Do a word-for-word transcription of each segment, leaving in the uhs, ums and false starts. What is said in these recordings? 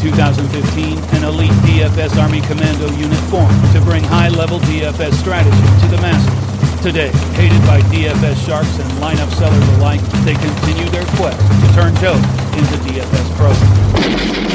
two thousand fifteen, an elite D F S Army Commando unit formed to bring high-level D F S strategy to the masses. Today, hated by D F S sharks and lineup sellers alike, they continue their quest to turn Joe into D F S pros.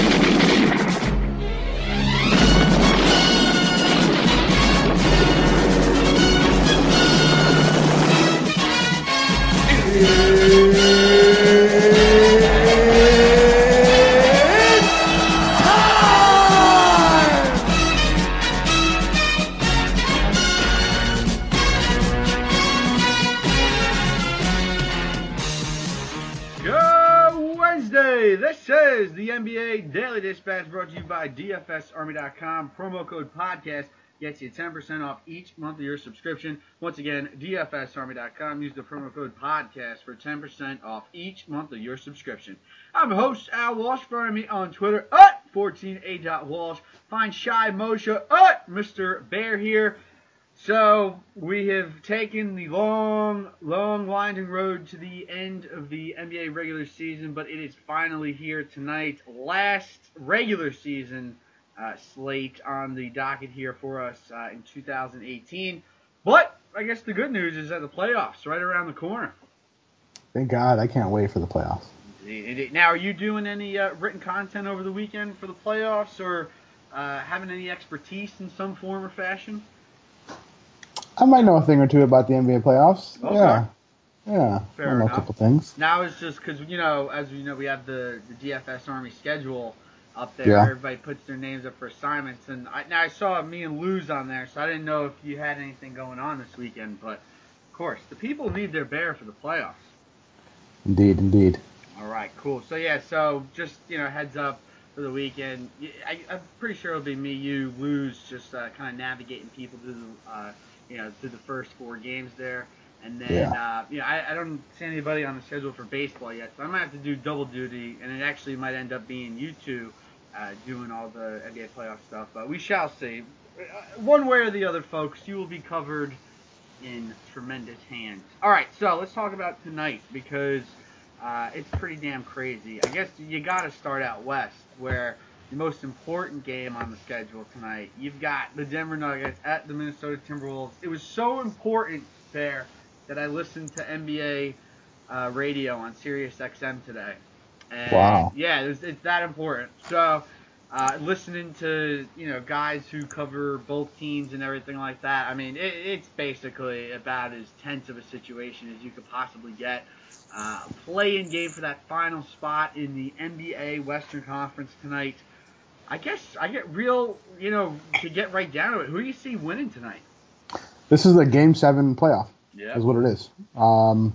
The N B A Daily Dispatch brought to you by D F S Army dot com. Promo code podcast gets you ten percent off each month of your subscription. Once again, D F S Army dot com. Use the promo code podcast for ten percent off each month of your subscription. I'm host Al Walsh. Find me on Twitter at fourteen A Walsh. Find Shy Moshe at Mister Bear here. So, we have taken the long, long winding road to the end of the N B A regular season, but it is finally here tonight. Last regular season uh, slate on the docket here for us uh, in two thousand eighteen. But, I guess the good news is that the playoffs right around the corner. Thank God, I can't wait for the playoffs. Now, are you doing any uh, written content over the weekend for the playoffs, or uh, having any expertise in some form or fashion? I might know a thing or two about the N B A playoffs. Okay. Yeah. Yeah. Fair I know enough. a couple things. Now it's just because, you know, as we know, we have the, the D F S Army schedule up there. Yeah. Everybody puts their names up for assignments. And I, now I saw me and Lou's on there, so I didn't know if you had anything going on this weekend. But, of course, the people need their bear for the playoffs. Indeed, indeed. All right, cool. So, yeah, so just, you know, heads up for the weekend. I, I'm pretty sure it'll be me, you, Lou's, just uh, kind of navigating people through the uh, you know, through the first four games there. And then, yeah. uh, you know, I, I don't see anybody on the schedule for baseball yet, so I might have to do double duty, and it actually might end up being you two uh, doing all the N B A playoff stuff. But we shall see. One way or the other, folks, you will be covered in tremendous hands. All right, so let's talk about tonight, because uh, it's pretty damn crazy. I guess you got to start out west, where the most important game on the schedule tonight. You've got the Denver Nuggets at the Minnesota Timberwolves. It was so important there that I listened to N B A uh, radio on Sirius X M today. And wow. Yeah, it was, it's that important. So, uh, listening to, you know, guys who cover both teams and everything like that, I mean, it, it's basically about as tense of a situation as you could possibly get. Uh, play-in game for that final spot in the N B A Western Conference tonight. I guess I get real, you know, to get right down to it. Who do you see winning tonight? This is a Game Seven playoff. Yeah, is what it is. Um,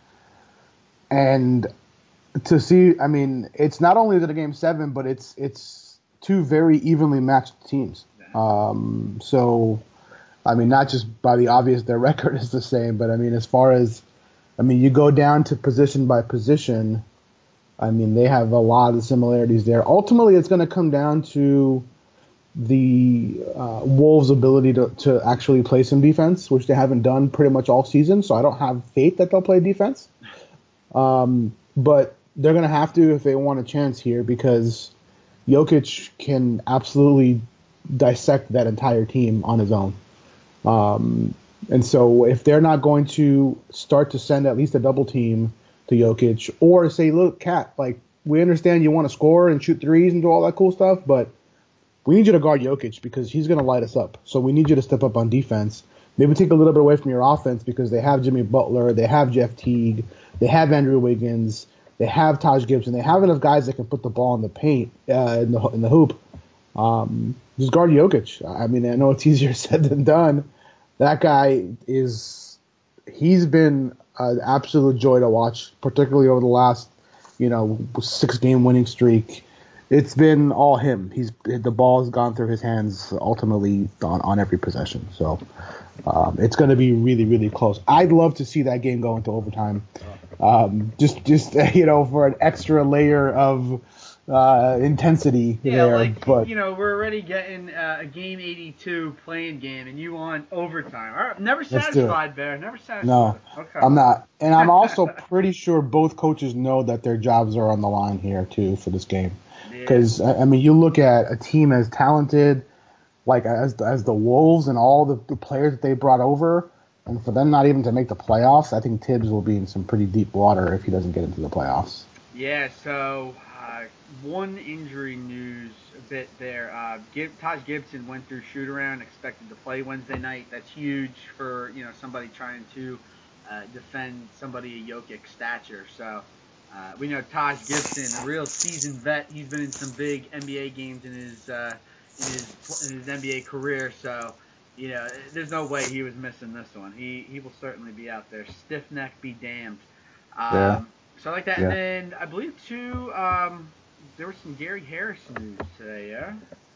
and to see, I mean, it's not only is it a Game Seven, but it's it's two very evenly matched teams. Um, so, I mean, not just by the obvious, their record is the same, but I mean, as far as, I mean, you go down to position by position. I mean, they have a lot of similarities there. Ultimately, it's going to come down to the uh, Wolves' ability to, to actually play some defense, which they haven't done pretty much all season, so I don't have faith that they'll play defense. Um, but they're going to have to if they want a chance here, because Jokic can absolutely dissect that entire team on his own. Um, and so if they're not going to start to send at least a double team to Jokic, or say, look, Cat, like, we understand you want to score and shoot threes and do all that cool stuff, but we need you to guard Jokic because he's going to light us up. So we need you to step up on defense. Maybe take a little bit away from your offense because they have Jimmy Butler, they have Jeff Teague, they have Andrew Wiggins, they have Taj Gibson, they have enough guys that can put the ball in the paint, uh, in the in the hoop. Um, just guard Jokic. I mean, I know it's easier said than done. That guy is, he's been an absolute joy to watch, particularly over the last, you know, six-game winning streak. It's been all him. He's the ball has gone through his hands ultimately on, on every possession. So um, it's going to be really, really close. I'd love to see that game go into overtime, um, just just you know, for an extra layer of uh, intensity yeah, there. Like, but you know, we're already getting uh, a game eighty-two playing game, and you want overtime. All right, never satisfied, Bear. Never satisfied. No, okay. I'm not. And I'm also pretty sure both coaches know that their jobs are on the line here too for this game. Yeah. Because, I mean, you look at a team as talented, like as as the Wolves and all the, the players that they brought over, and for them not even to make the playoffs, I think Tibbs will be in some pretty deep water if he doesn't get into the playoffs. Yeah, so uh, one injury news a bit there. Uh, Gib- Taj Gibson went through shoot around, expected to play Wednesday night. That's huge for you know somebody trying to uh, defend somebody of Jokic stature. So uh, we know Taj Gibson, a real seasoned vet. He's been in some big N B A games in his uh, in his in his N B A career. So you know there's no way he was missing this one. He he will certainly be out there. Stiff neck be damned. Um, Yeah. So like that, Yeah. and then I believe too, um, there was some Gary Harris news today, yeah.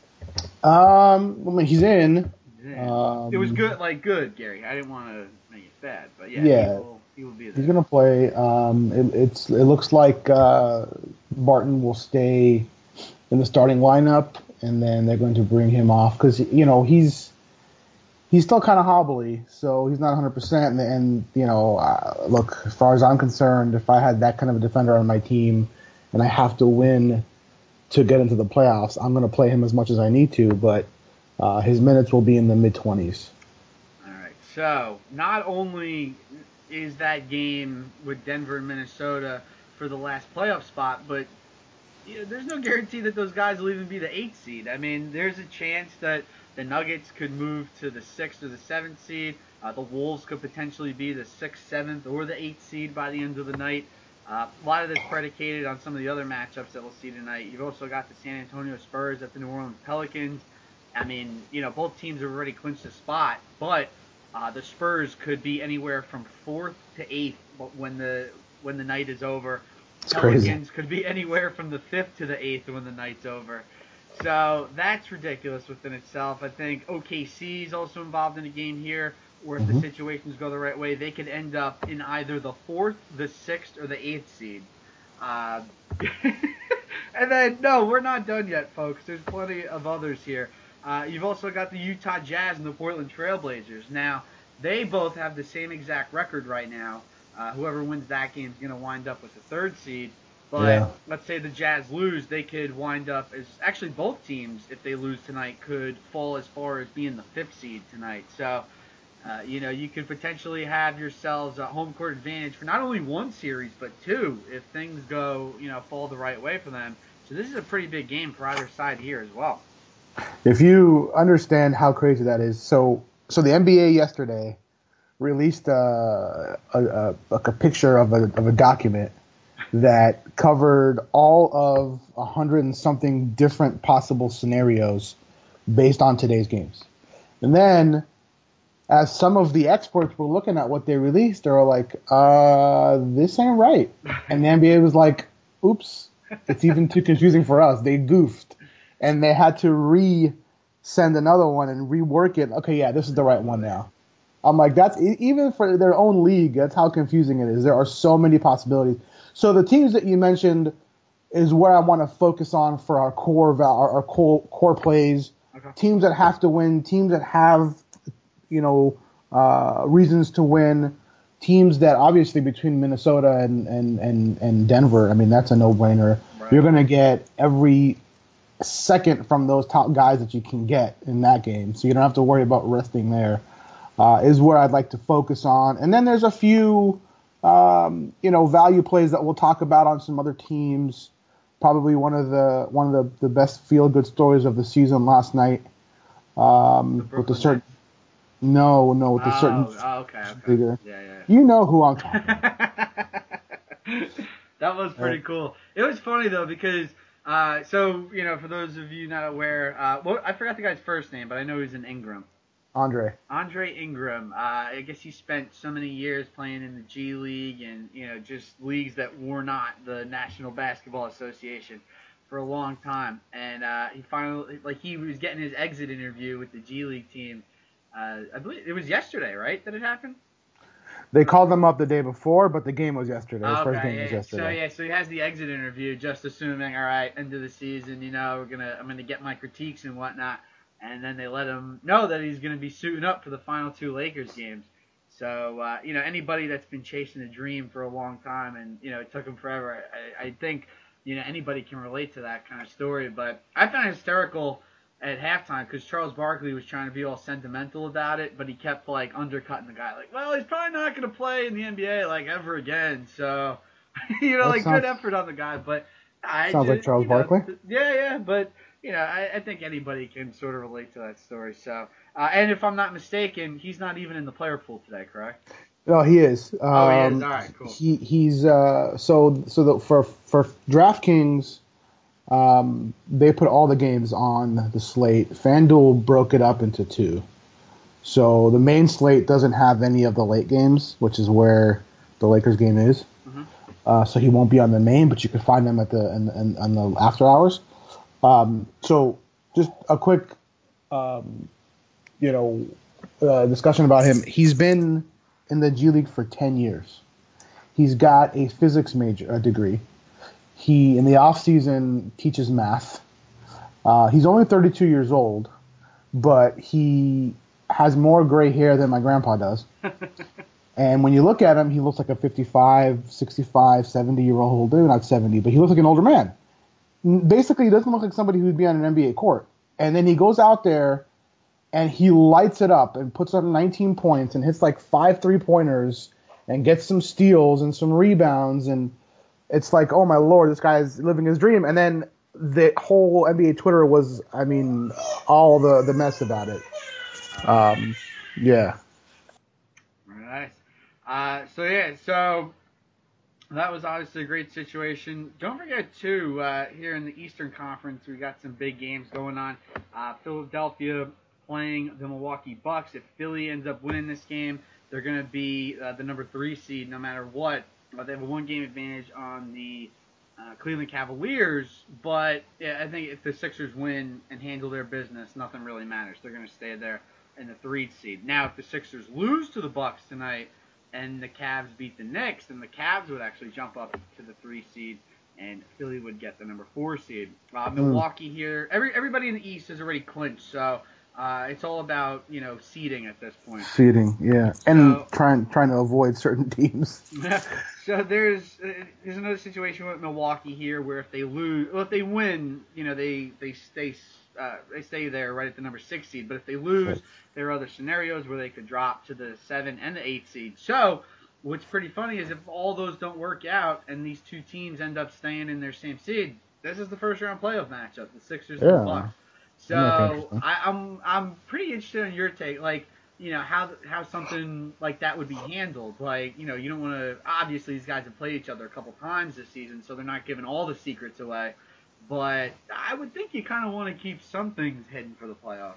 Um, I mean, he's in. Yeah. Um, it was good, like good Gary. I didn't want to make it bad, but yeah, Yeah. He, will, he will be there. He's gonna play. Um, it, it's it looks like uh, Barton will stay in the starting lineup, and then they're going to bring him off because you know he's he's still kind of hobbly, so he's not one hundred percent. And, and you know, uh, look, as far as I'm concerned, if I had that kind of a defender on my team, and I have to win to get into the playoffs, I'm going to play him as much as I need to. But uh, his minutes will be in the mid twenties. All right. So not only is that game with Denver and Minnesota for the last playoff spot, but you know, there's no guarantee that those guys will even be the eighth seed. I mean, there's a chance that the Nuggets could move to the sixth or the seventh seed. Uh, the Wolves could potentially be the sixth, seventh, or the eighth seed by the end of the night. Uh, a lot of this predicated on some of the other matchups that we'll see tonight. You've also got the San Antonio Spurs at the New Orleans Pelicans. I mean, you know, both teams have already clinched a spot, but uh, the Spurs could be anywhere from fourth to eighth when the when the night is over. It's Pelicans crazy. could be anywhere from the fifth to the eighth when the night's over. So that's ridiculous within itself. I think O K C is also involved in a game here where if Mhm. the situations go the right way, they could end up in either the fourth, the sixth, or the eighth seed. Uh, and then, no, we're not done yet, folks. There's plenty of others here. Uh, you've also got the Utah Jazz and the Portland Trailblazers. Now, they both have the same exact record right now. Uh, whoever wins that game is going to wind up with the third seed. But Yeah. let's say the Jazz lose, they could wind up as actually both teams, if they lose tonight, could fall as far as being the fifth seed tonight. So, uh, you know, you could potentially have yourselves a home court advantage for not only one series but two if things go, you know, fall the right way for them. So this is a pretty big game for either side here as well. If you understand how crazy that is, so so the N B A yesterday released a a, a, like a picture of a of a document that covered all of a hundred and something different possible scenarios based on today's games. And then, as some of the experts were looking at what they released, they were like, uh, this ain't right. And the N B A was like, oops, it's even too confusing for us. They goofed. And they had to re-send another one and rework it. Okay, yeah, this is the right one now. I'm like, that's even for their own league, that's how confusing it is. There are so many possibilities. So the teams that you mentioned is where I want to focus on for our core val- our, our core, core plays. Okay. Teams that have to win, teams that have, you know, uh, reasons to win, teams that obviously between Minnesota and, and, and, and Denver, I mean, that's a no-brainer. Right. You're going to get every second from those top guys that you can get in that game, so you don't have to worry about resting there, uh, is where I'd like to focus on. And then there's a few, um, you know, value plays that we'll talk about on some other teams. Probably one of the one of the, the best feel-good stories of the season last night. Um, The with the Brooklyn certain, no, no, with the Oh, certain oh, okay, okay. figure. Yeah, yeah. You know who I'm talking about. That was pretty cool. It was funny though because uh, so you know for those of you not aware, uh, well I forgot the guy's first name, but I know he's in Ingram. Andre. Andre Ingram. Uh, I guess he spent so many years playing in the G League and you know just leagues that were not the National Basketball Association for a long time, and uh, he finally like he was getting his exit interview with the G League team. Uh, I believe it was yesterday, right, that it happened. They called them up the day before, but the game was yesterday. His Okay, first game yeah, was yeah. yesterday. So yeah, so he has the exit interview, just assuming, all right, end of the season, you know, we're gonna, I'm gonna get my critiques and whatnot, and then they let him know that he's gonna be suiting up for the final two Lakers games. So uh, you know, anybody that's been chasing a dream for a long time, and you know, it took him forever. I, I think you know, anybody can relate to that kind of story. But I found it hysterical at halftime because Charles Barkley was trying to be all sentimental about it, but he kept like undercutting the guy, like, well, he's probably not going to play in the N B A like ever again. So, you know, That like sounds- good effort on the guy, but I Sounds just, like Charles you know, Barkley. th- Yeah, yeah, but you know, I, I think anybody can sort of relate to that story. So, uh, and if I'm not mistaken, he's not even in the player pool today, correct? No, he is. Um, Oh, he is. All right, cool. He he's uh, so so the, for for DraftKings, um, they put all the games on the slate. FanDuel broke it up into two, so the main slate doesn't have any of the late games, which is where the Lakers game is. Mhm. Uh, so he won't be on the main, but you can find them at the in, in, on the after hours. Um, so just a quick, um, you know, uh, discussion about him. He's been in the G League for ten years. He's got a physics major a degree. He, in the off season, teaches math. Uh, he's only thirty-two years old, but he has more gray hair than my grandpa does. And when you look at him, he looks like a fifty-five, sixty-five, seventy-year-old, maybe not seventy, but he looks like an older man. Basically, he doesn't look like somebody who'd be on an N B A court. And then he goes out there and he lights it up and puts up nineteen points and hits like five three-pointers and gets some steals and some rebounds. And it's like, oh, my Lord, this guy is living his dream. And then the whole N B A Twitter was, I mean, all the, the mess about it. Um, yeah. Nice. Uh, so, yeah, so that was obviously a great situation. Don't forget, too, uh, here in the Eastern Conference, we got some big games going on. Uh, Philadelphia playing the Milwaukee Bucks. If Philly ends up winning this game, they're going to be uh, the number three seed no matter what. Uh, they have a one-game advantage on the uh, Cleveland Cavaliers, but yeah, I think if the Sixers win and handle their business, nothing really matters. They're going to stay there in the three seed. Now, if the Sixers lose to the Bucks tonight and the Cavs beat the Knicks, then the Cavs would actually jump up to the three seed, and Philly would get the number four seed. Uh, Milwaukee here, every everybody in the East has already clinched, so uh, it's all about, you know, seeding at this point. Seeding, yeah. And So- trying trying to avoid certain teams. So there's uh, there's another situation with Milwaukee here where if they lose, well, if they win, you know, they they stay uh, they stay there right at the number six seed. But if they lose, Right. there are other scenarios where they could drop to the seven and the eight seed. So what's pretty funny is if all those don't work out and these two teams end up staying in their same seed, this is the first round playoff matchup, the Sixers and Yeah. the Bucks. That might be So interesting. I, I'm I'm pretty interested in your take, like, you know, how how something like that would be handled. Like, you know, you don't want to, obviously these guys have played each other a couple times this season, so they're not giving all the secrets away. But I would think you kind of want to keep some things hidden for the playoffs.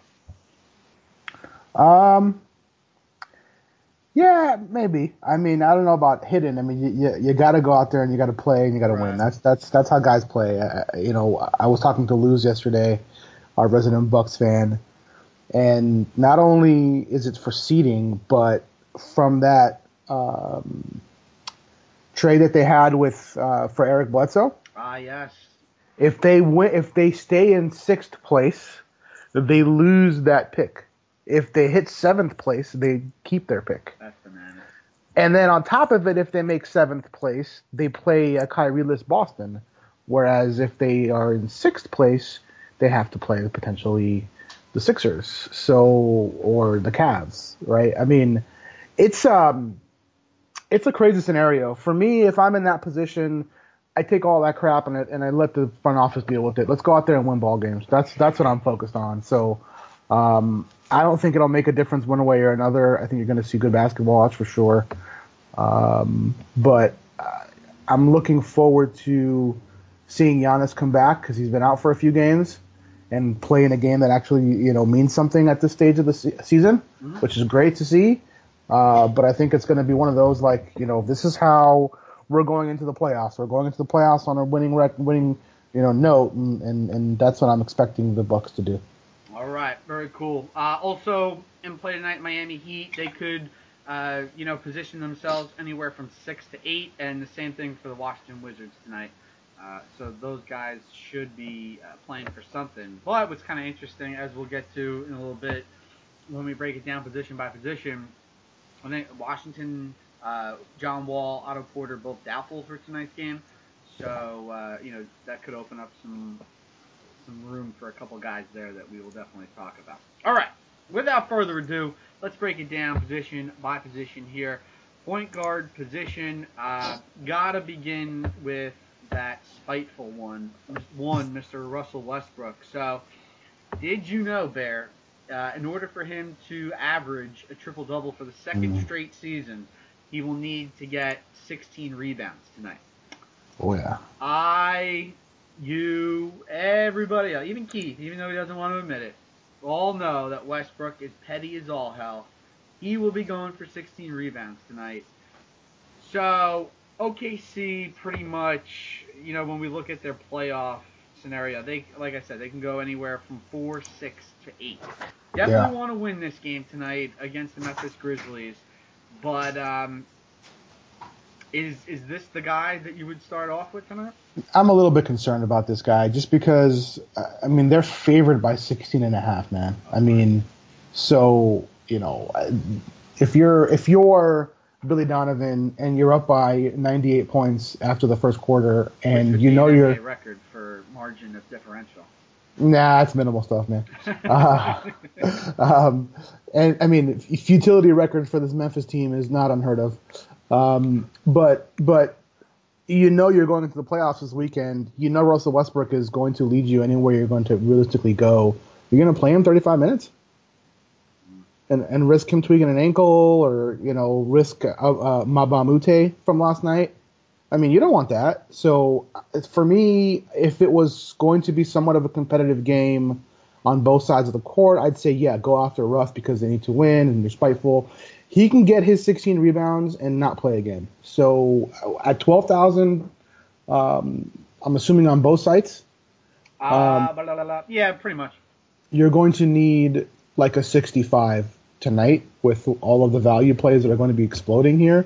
Um, yeah, maybe. I mean, I don't know about hidden. I mean, you you, you got to go out there and you got to play and you got to Right. win. That's that's that's how guys play. I, I- you know, I was talking to Luz yesterday, our resident Bucks fan, and not only is it for seeding, but from that um, trade that they had with uh, for Eric Bledsoe. Ah, yes. If they win, if they stay in sixth place, they lose that pick. If they hit seventh place, they keep their pick. That's bananas. And then on top of it, if they make seventh place, they play a Kyrie-less Boston. Whereas if they are in sixth place, they have to play potentially the Sixers, so or the Cavs, right? I mean, it's um, it's a crazy scenario for me. If I'm in that position, I take all that crap and I, and I let the front office deal with it. Let's go out there and win ball games. That's that's what I'm focused on. So um, I don't think it'll make a difference one way or another. I think you're going to see good basketball, that's for sure. Um, but uh, I'm looking forward to seeing Giannis come back because he's been out for a few games and play in a game that actually, you know, means something at this stage of the se- season, Mhm. which is great to see. Uh, but I think it's going to be one of those like, you know, this is how we're going into the playoffs. We're going into the playoffs on a winning rec- winning, you know, note, and, and, and that's what I'm expecting the Bucks to do. All right, very cool. Uh, also, in play tonight, Miami Heat, they could, uh, you know, position themselves anywhere from six to eight, and the same thing for the Washington Wizards tonight. Uh, so those guys should be uh, playing for something. But what's kind of interesting, as we'll get to in a little bit, when we break it down position by position, I think Washington, uh, John Wall, Otto Porter, both doubtful for tonight's game. So uh, you know that could open up some some room for a couple guys there that we will definitely talk about. All right, without further ado, let's break it down position by position here. Point guard position, uh, gotta begin with that spiteful one, one Mister Russell Westbrook. So, did you know, Bear, uh, in order for him to average a triple-double for the second Mm. straight season, he will need to get sixteen rebounds tonight. Oh, yeah. I, you, everybody else, even Keith, even though he doesn't want to admit it, all know that Westbrook is petty as all hell. He will be going for sixteen rebounds tonight. So, O K C pretty much, you know, when we look at their playoff scenario, they, like I said, they can go anywhere from four, six to eight. Definitely Yeah. want to win this game tonight against the Memphis Grizzlies, but um, is is this the guy that you would start off with tonight? I'm a little bit concerned about this guy just because, I mean, they're favored by sixteen and a half, man. I mean, so, you know, if you're if you're Billy Donovan and you're up by ninety-eight points after the first quarter and you know you're... a record for margin of differential. Nah, it's minimal stuff, man. Uh, um, and, I mean, futility record for this Memphis team is not unheard of. Um, but but you know you're going into the playoffs this weekend. You know Russell Westbrook is going to lead you anywhere you're going to realistically go. You're going to play him thirty-five minutes and and risk him tweaking an ankle or, you know, risk uh, uh, Mbah a Moute from last night. I mean, you don't want that. So for me, if it was going to be somewhat of a competitive game on both sides of the court, I'd say, yeah, go after Russ because they need to win and they're spiteful. He can get his sixteen rebounds and not play again. So at twelve thousand, um, I'm assuming on both sites, Uh, Um, blah, blah, blah, blah. Yeah, pretty much. you're going to need like a sixty-five tonight with all of the value plays that are going to be exploding here.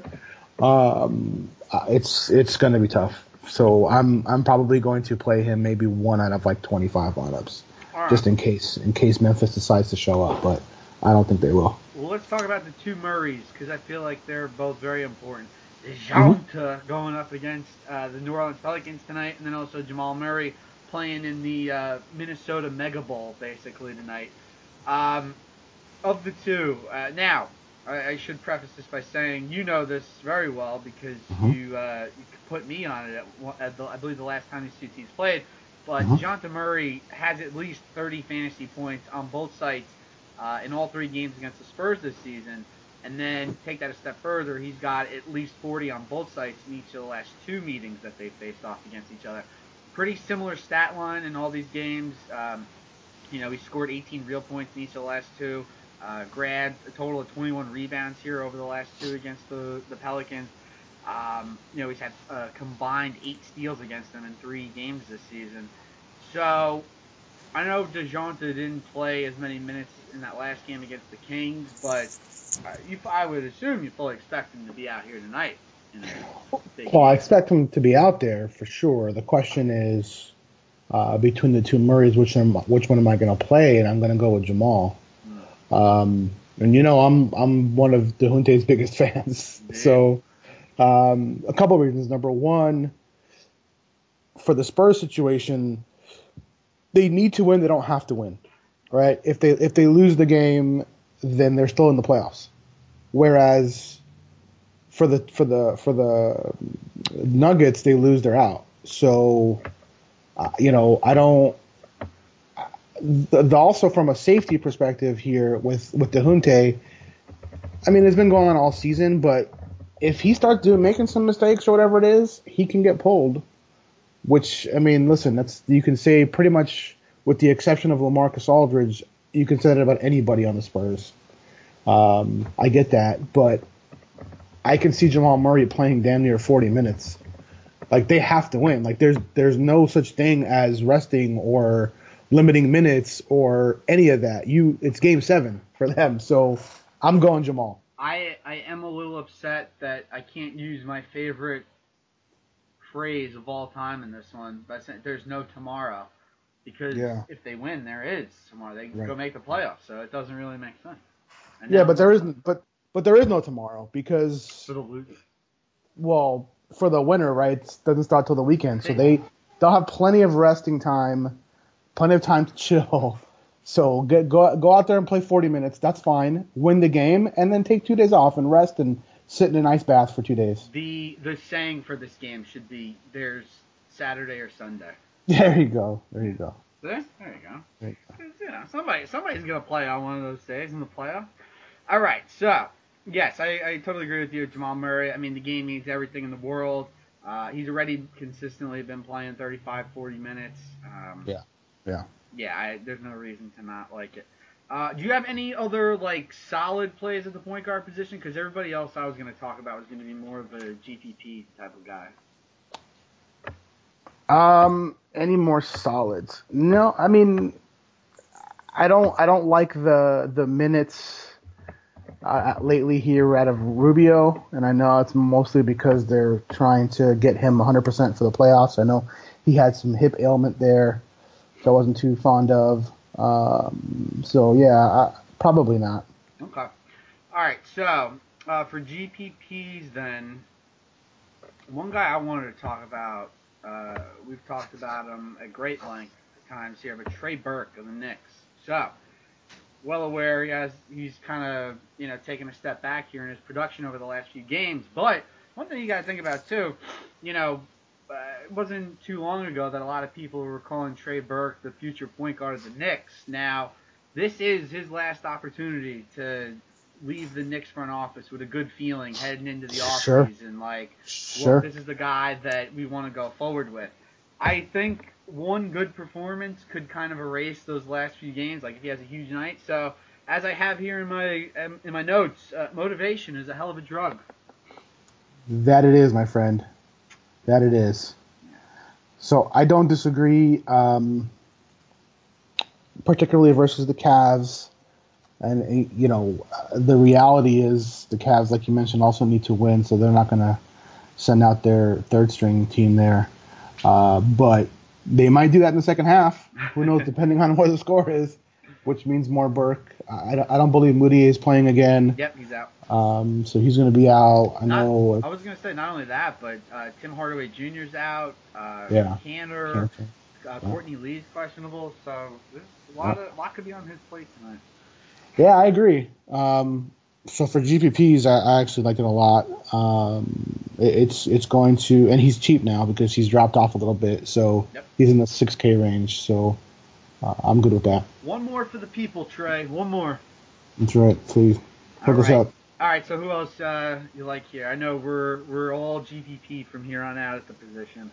Um, uh, it's it's going to be tough. So I'm I'm probably going to play him maybe one out of like twenty-five lineups, All right. just in case in case Memphis decides to show up. But I don't think they will. Well, let's talk about the two Murrays because I feel like they're both very important. DeJounte going up against uh, the New Orleans Pelicans tonight, and then also Jamal Murray playing in the uh, Minnesota Mega Bowl basically tonight. Um, of the two, uh, now I, I should preface this by saying you know this very well because Mhm. you uh, you put me on it at, one- at the, I believe the last time these two teams played. But Mhm. DeJounte Murray has at least thirty fantasy points on both sites uh, in all three games against the Spurs this season. And then take that a step further, he's got at least forty on both sites in each of the last two meetings that they faced off against each other. Pretty similar stat line in all these games. Um, you know, he scored eighteen real points in each of the last two. Uh, grabbed a total of twenty-one rebounds here over the last two against the, the Pelicans. Um, you know, he's had uh, combined eight steals against them in three games this season. So, I know DeJounte didn't play as many minutes in that last game against the Kings, but uh, you, I would assume you fully expect him to be out here tonight. In a big Well, I game. expect him to be out there for sure. The question is uh, between the two Murrays, which one, which one am I going to play? And I'm going to go with Jamal. Um, and you know, I'm I'm one of DeJounte's biggest fans. Yeah. So, um, a couple of reasons. Number one, for the Spurs situation, they need to win. They don't have to win, right? If they if they lose the game, then they're still in the playoffs. Whereas for the for the for the Nuggets, they lose, they're out. So, uh, you know, I don't. The, the, also from a safety perspective here with with DeJounte, I mean, it's been going on all season, but if he starts doing making some mistakes or whatever it is, he can get pulled. Which, I mean, listen, that's you can say pretty much with the exception of LaMarcus Aldridge, you can say that about anybody on the Spurs. Um, I get that, but I can see Jamal Murray playing damn near forty minutes. Like, they have to win. Like, there's there's no such thing as resting or limiting minutes or any of that. You, it's game seven for them. So I'm going Jamal. I I am a little upset that I can't use my favorite phrase of all time in this one, but there's no tomorrow. Because Yeah. if they win, there is tomorrow. They can Right. go make the playoffs, so it doesn't really make sense. And Yeah, now- but there isn't. But but there is no tomorrow because for the losers. well, for the winter, right? It doesn't start till the weekend, so they they'll have plenty of resting time, plenty of time to chill. So get, go go out there and play forty minutes. That's fine. Win the game, and then take two days off and rest and sit in an ice bath for two days. The the saying for this game should be there's Saturday or Sunday. There you go. There you go. There, there you go. There you go. You know, somebody somebody's gonna play on one of those days in the playoffs. All right, so yes, I, I totally agree with you, Jamal Murray. I mean, the game means everything in the world. Uh, he's already consistently been playing thirty-five, forty minutes. Um, Yeah. Yeah. Yeah, I, there's no reason to not like it. Uh, do you have any other like solid plays at the point guard position? Because everybody else I was going to talk about was going to be more of a G P P type of guy. Um, any more solids? No, I mean, I don't. I don't like the the minutes uh, lately here out of Rubio, and I know it's mostly because they're trying to get him one hundred percent for the playoffs. I know he had some hip ailment there, so I wasn't too fond of. Um, so yeah, I, probably not. Okay. All right. So uh, for G P Ps, then one guy I wanted to talk about. Uh, we've talked about him at great length at times here, but Trey Burke of the Knicks. So well aware he has he's kind of you know taken a step back here in his production over the last few games. But one thing you got to think about too, you know. Uh, it wasn't too long ago that a lot of people were calling Trey Burke the future point guard of the Knicks. Now, this is his last opportunity to leave the Knicks front office with a good feeling heading into the Sure. offseason. Like, Sure. look, this is the guy that we want to go forward with. I think one good performance could kind of erase those last few games, like if he has a huge night. So, as I have here in my in my notes, uh, motivation is a hell of a drug. That it is, my friend. That it is. So I don't disagree, um, particularly versus the Cavs. And, you know, the reality is the Cavs, like you mentioned, also need to win, so they're not going to send out their third-string team there. Uh, but they might do that in the second half. Who knows, depending on what the score is, which means more Burke. I don't, I don't believe Moody is playing again. Yep, he's out. Um, so he's going to be out. I Not, know. I was going to say not only that, but uh, Tim Hardaway Junior's out. Uh, Yeah. Cantor, uh, Courtney Lee's questionable. So there's a lot of lot could be on his plate tonight. Yeah, I agree. Um, so for G P Ps, I, I actually like it a lot. Um, it, it's it's going to, and he's cheap now because he's dropped off a little bit. So Yep. he's in the six K range. So uh, I'm good with that. One more for the people, Trey. One more. That's right. Please hook All us right. up. All right. So who else uh, you like here? I know we're we're all G P P from here on out at the position.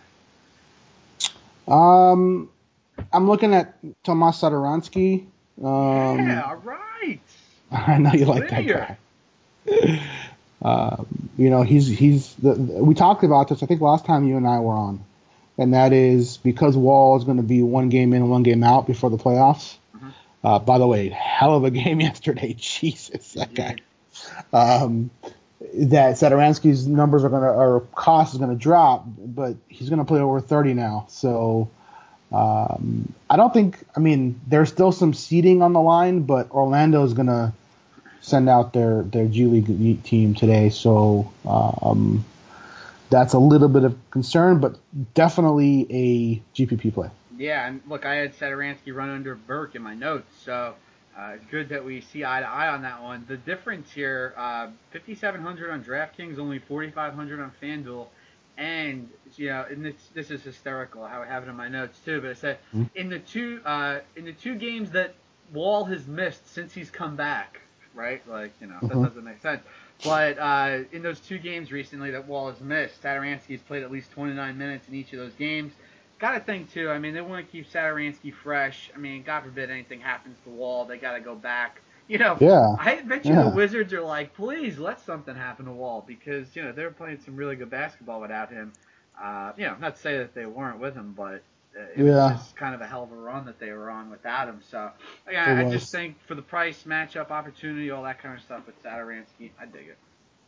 Um, I'm looking at Tomas Satoransky. Um, yeah. All right. I know you like Linear. that guy. Um, you know, he's he's the, we talked about this, I think, last time you and I were on, and that is because Wall is going to be one game in and one game out before the playoffs. Mhm. Uh, by the way, hell of a game yesterday. Jesus, that guy. Um, that Satoransky's numbers are going to, or cost is going to drop, but he's going to play over thirty now. So um, I don't think, I mean, there's still some seeding on the line, but Orlando is going to send out their, their G League team today. So um, that's a little bit of concern, but definitely a G P P play. Yeah, and look, I had Satoransky run under Burke in my notes, so uh, it's good that we see eye to eye on that one. The difference here, uh, fifty-seven hundred on DraftKings, only forty-five hundred on FanDuel, and you know, and this this is hysterical how I have it in my notes too. But it said Mm-hmm. in the two uh, in the two games that Wall has missed since he's come back, right? Like you know, Mm-hmm. that doesn't make sense. But uh, in those two games recently that Wall has missed, Satoransky's played at least twenty-nine minutes in each of those games. Got to think, too, I mean, they want to keep Satoransky fresh. I mean, God forbid anything happens to Wall. They got to go back. You know, Yeah. I bet you Yeah. the Wizards are like, please let something happen to Wall because, you know, they're playing some really good basketball without him. Uh, you know, not to say that they weren't with him, but uh, it Yeah. was just kind of a hell of a run that they were on without him. So, yeah, It I was. just think for the price, matchup, opportunity, all that kind of stuff with Satoransky, I dig it.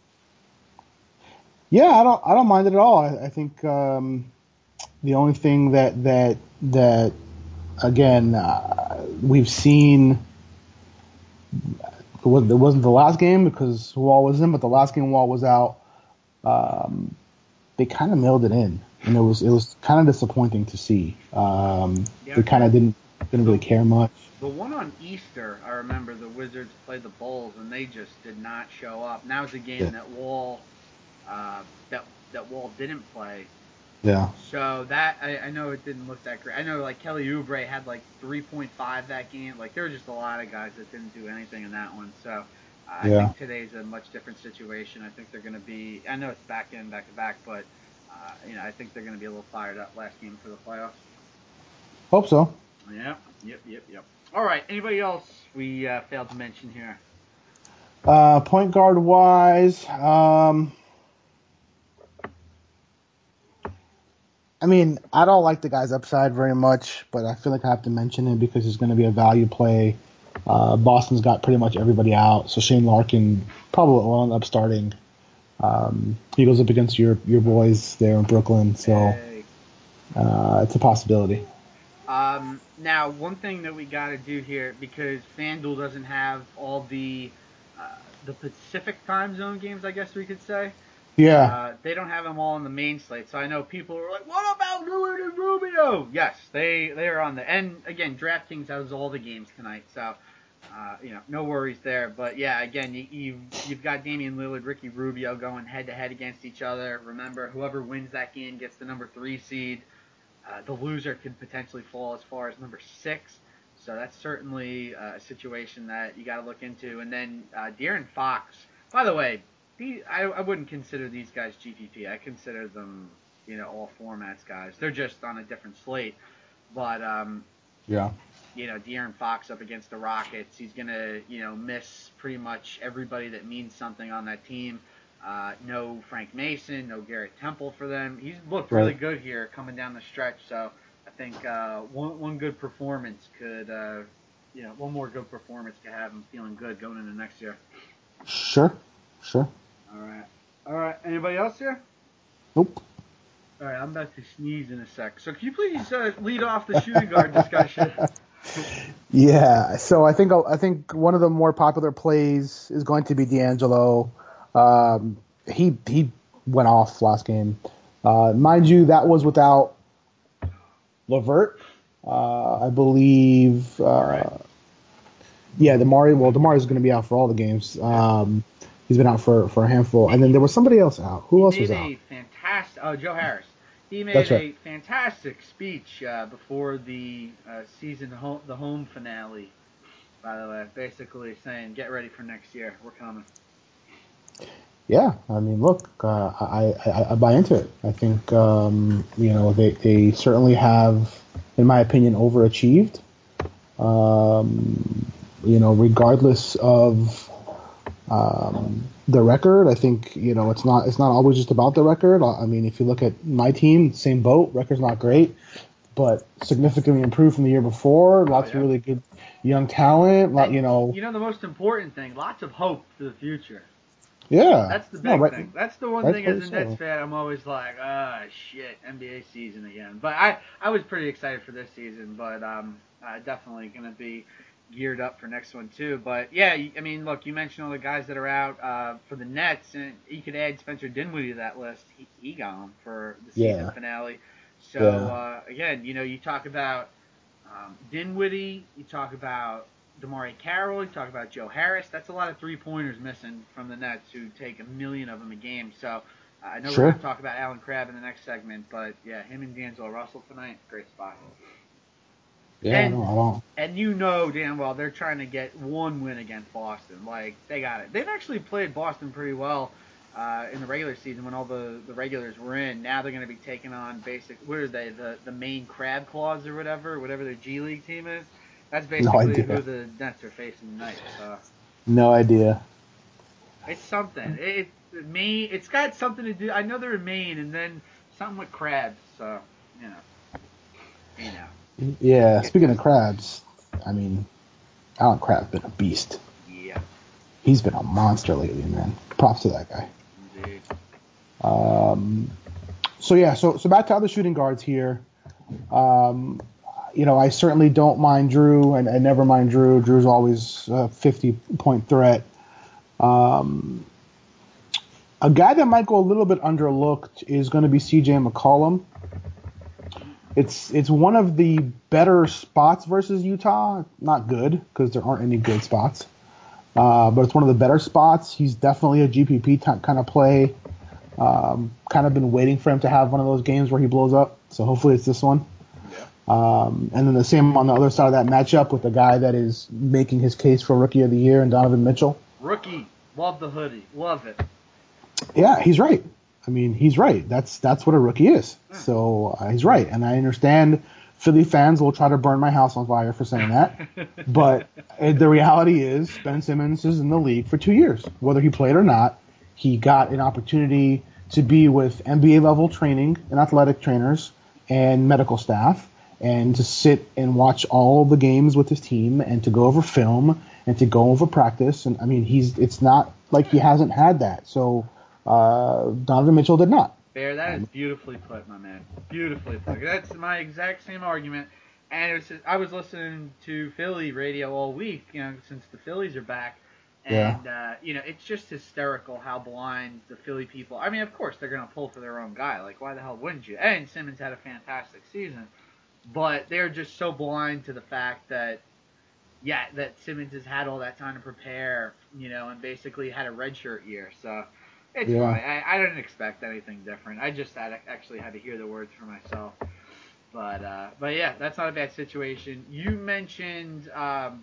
Yeah, I don't I don't mind it at all. I, I think um, the only thing that that that again uh, we've seen it wasn't the last game because Wall was in, but the last game Wall was out. Um, they kind of mailed it in, and it was it was kind of disappointing to see. Um, Yeah, they kind of didn't didn't really care much. The one on Easter, I remember the Wizards played the Bulls, and they just did not show up. And that was a game Yeah. that Wall uh, that that Wall didn't play. Yeah. So that I, I know it didn't look that great. I know like Kelly Oubre had like three point five that game. Like there were just a lot of guys that didn't do anything in that one. So uh, I Yeah. think today's a much different situation. I think they're going to be. I know it's back in back to back, but uh, you know I think they're going to be a little fired up last game for the playoffs. Hope so. Yep, yep, yep, yep. All right. Anybody else we uh, failed to mention here? Uh, point guard wise, um, I mean, I don't like the guy's upside very much, but I feel like I have to mention it because it's going to be a value play. Uh, Boston's got pretty much everybody out, so Shane Larkin probably will end up starting. Um, he goes up against your your boys there in Brooklyn, so Hey. uh, it's a possibility. Um, now, one thing that we got to do here, because FanDuel doesn't have all the uh, the Pacific time zone games, I guess we could say. Yeah, Uh, they don't have them all on the main slate, so I know people are like, "What about Lillard and Rubio?" Yes, they they are on the and again, DraftKings has all the games tonight, so uh, you know, no worries there. But yeah, again, you, you you've got Damian Lillard, Ricky Rubio going head to head against each other. Remember, whoever wins that game gets the number three seed. Uh, the loser could potentially fall as far as number six. So that's certainly uh, a situation that you got to look into. And then uh, De'Aaron Fox. By the way, these, I, I wouldn't consider these guys G P P. I consider them, you know, all formats guys. They're just on a different slate. But, um, yeah, you know, De'Aaron Fox up against the Rockets. He's going to, you know, miss pretty much everybody that means something on that team. Uh, no Frank Mason, no Garrett Temple for them. He's looked really Right. good here coming down the stretch. So I think uh, one one good performance could, uh, you know, one more good performance could have him feeling good going into next year. sure, sure. All right, all right. Anybody else here? Nope. All right, I'm about to sneeze in a sec. So can you please uh, lead off the shooting guard discussion? Yeah, so I think I think one of the more popular plays is going to be D'Angelo. Um, he he went off last game. Uh, mind you, that was without LeVert. Uh, I believe. Uh, Right. Yeah, Damari. Well, Damari is going to be out for all the games. Um, he's been out for, for a handful, and then there was somebody else out. Who else he was made out? a fantastic. Oh, Joe Harris. He made That's a right. fantastic speech uh, before the uh, season home, the home finale. By the way, basically saying, "Get ready for next year. We're coming." Yeah, I mean, look, uh, I, I I buy into it. I think um, you know they they certainly have, in my opinion, overachieved. Um, you know, regardless of um, the record, I think you know it's not it's not always just about the record. I mean, if you look at my team, same boat. Record's not great, but significantly improved from the year before. Lots yeah. of really good young talent. Lot, you know, You know the most important thing: lots of hope for the future. yeah. That's the big No, right- thing. That's the one right thing as a place, Nets so. fan, I'm always like, ah, shit, N B A season again. But I, I was pretty excited for this season, but um, uh, definitely going to be geared up for next one too. But yeah, you- I mean, look, you mentioned all the guys that are out uh, for the Nets, and you could add Spencer Dinwiddie to that list. He, he got him for the season Yeah. finale. So Yeah. uh, again, you know, you talk about um, Dinwiddie, you talk about DeMarie Carroll, you talk about Joe Harris. That's a lot of three-pointers missing from the Nets, who take a million of them a game. So uh, I know Sure. we're going to talk about Alan Crabb in the next segment, but yeah, him and D'Angelo Russell tonight, great spot. Yeah, And- no, I don't. And you know damn well they're trying to get one win against Boston. Like, they got it. They've actually played Boston pretty well uh, in the regular season when all the, the regulars were in. Now they're going to be taking on basic, what are they, the, the main Crab Claws or whatever, whatever their G League team is. That's basically idea. who the Nets are facing tonight. So No idea. it's something. It, it Maine. It's got something to do. I know they're in Maine, and then something with crabs. So you know, you know. Yeah, speaking of crabs, I mean, Alan Crabb's been a beast. Yeah, He's been a monster lately, man. Props to that guy. indeed. Um, so yeah, so so back to other shooting guards here. Um, you know, I certainly don't mind Drew, and I never mind Drew. Drew's always a fifty-point threat. Um, A guy that might go a little bit underlooked is going to be C J McCollum. It's it's one of the better spots versus Utah. Not good, because there aren't any good spots. Uh, but it's one of the better spots. He's definitely a G P P type kind of play. Um, kind of been waiting for him to have one of those games where he blows up. So hopefully it's this one. Yeah. Um, and then the same on the other side of that matchup with the guy that is making his case for Rookie of the Year and Donovan Mitchell. Rookie. Love the hoodie. Love it. Yeah, he's right. I mean, he's right. That's that's what a rookie is. So uh, he's right. And I understand Philly fans will try to burn my house on fire for saying that. But uh, the reality is Ben Simmons is in the league for two years. Whether he played or not, he got an opportunity to be with N B A-level training and athletic trainers and medical staff and to sit and watch all of the games with his team and to go over film and to go over practice. And, I mean, he's it's not like he hasn't had that. So uh, Donovan Mitchell did not. Bear, that is beautifully put, my man. Beautifully put. That's my exact same argument. And it was just, I was listening to Philly radio all week, you know, since the Phillies are back. And, yeah. uh, you know, it's just hysterical how blind the Philly people – I mean, of course, they're going to pull for their own guy. Like, why the hell wouldn't you? And Simmons had a fantastic season. But they're just so blind to the fact that, yeah, that Simmons has had all that time to prepare, you know, and basically had a redshirt year. So – It's yeah. fine. I, I didn't expect anything different. I just had actually had to hear the words for myself. But uh, but yeah, that's not a bad situation. You mentioned um,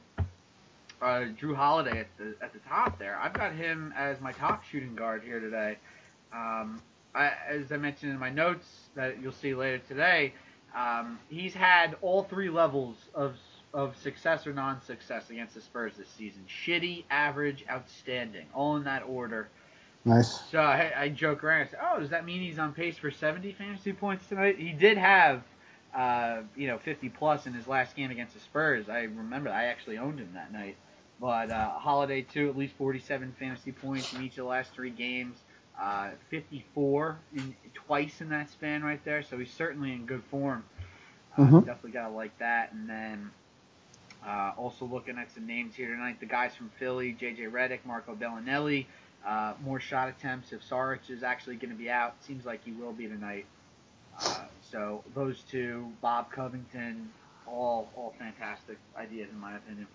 uh, Drew Holiday at the at the top there. I've got him as my top shooting guard here today. Um, I, as I mentioned in my notes that you'll see later today, um, he's had all three levels of of success or non-success against the Spurs this season: shitty, average, outstanding, all in that order. Nice. So I, I joke around and say, oh, does that mean he's on pace for seventy fantasy points tonight? He did have, uh, you know, fifty plus in his last game against the Spurs. I remember I actually owned him that night. But uh, Holiday, too, at least forty-seven fantasy points in each of the last three games. Uh, fifty-four in, twice in that span right there. So he's certainly in good form. Uh, mm-hmm. Definitely got to like that. And then uh, also looking at some names here tonight. The guys from Philly, J J Redick, Marco Bellinelli. Uh, more shot attempts if Saric is actually going to be out. Seems like he will be tonight. Uh, so those two, Bob Covington, all all fantastic ideas in my opinion.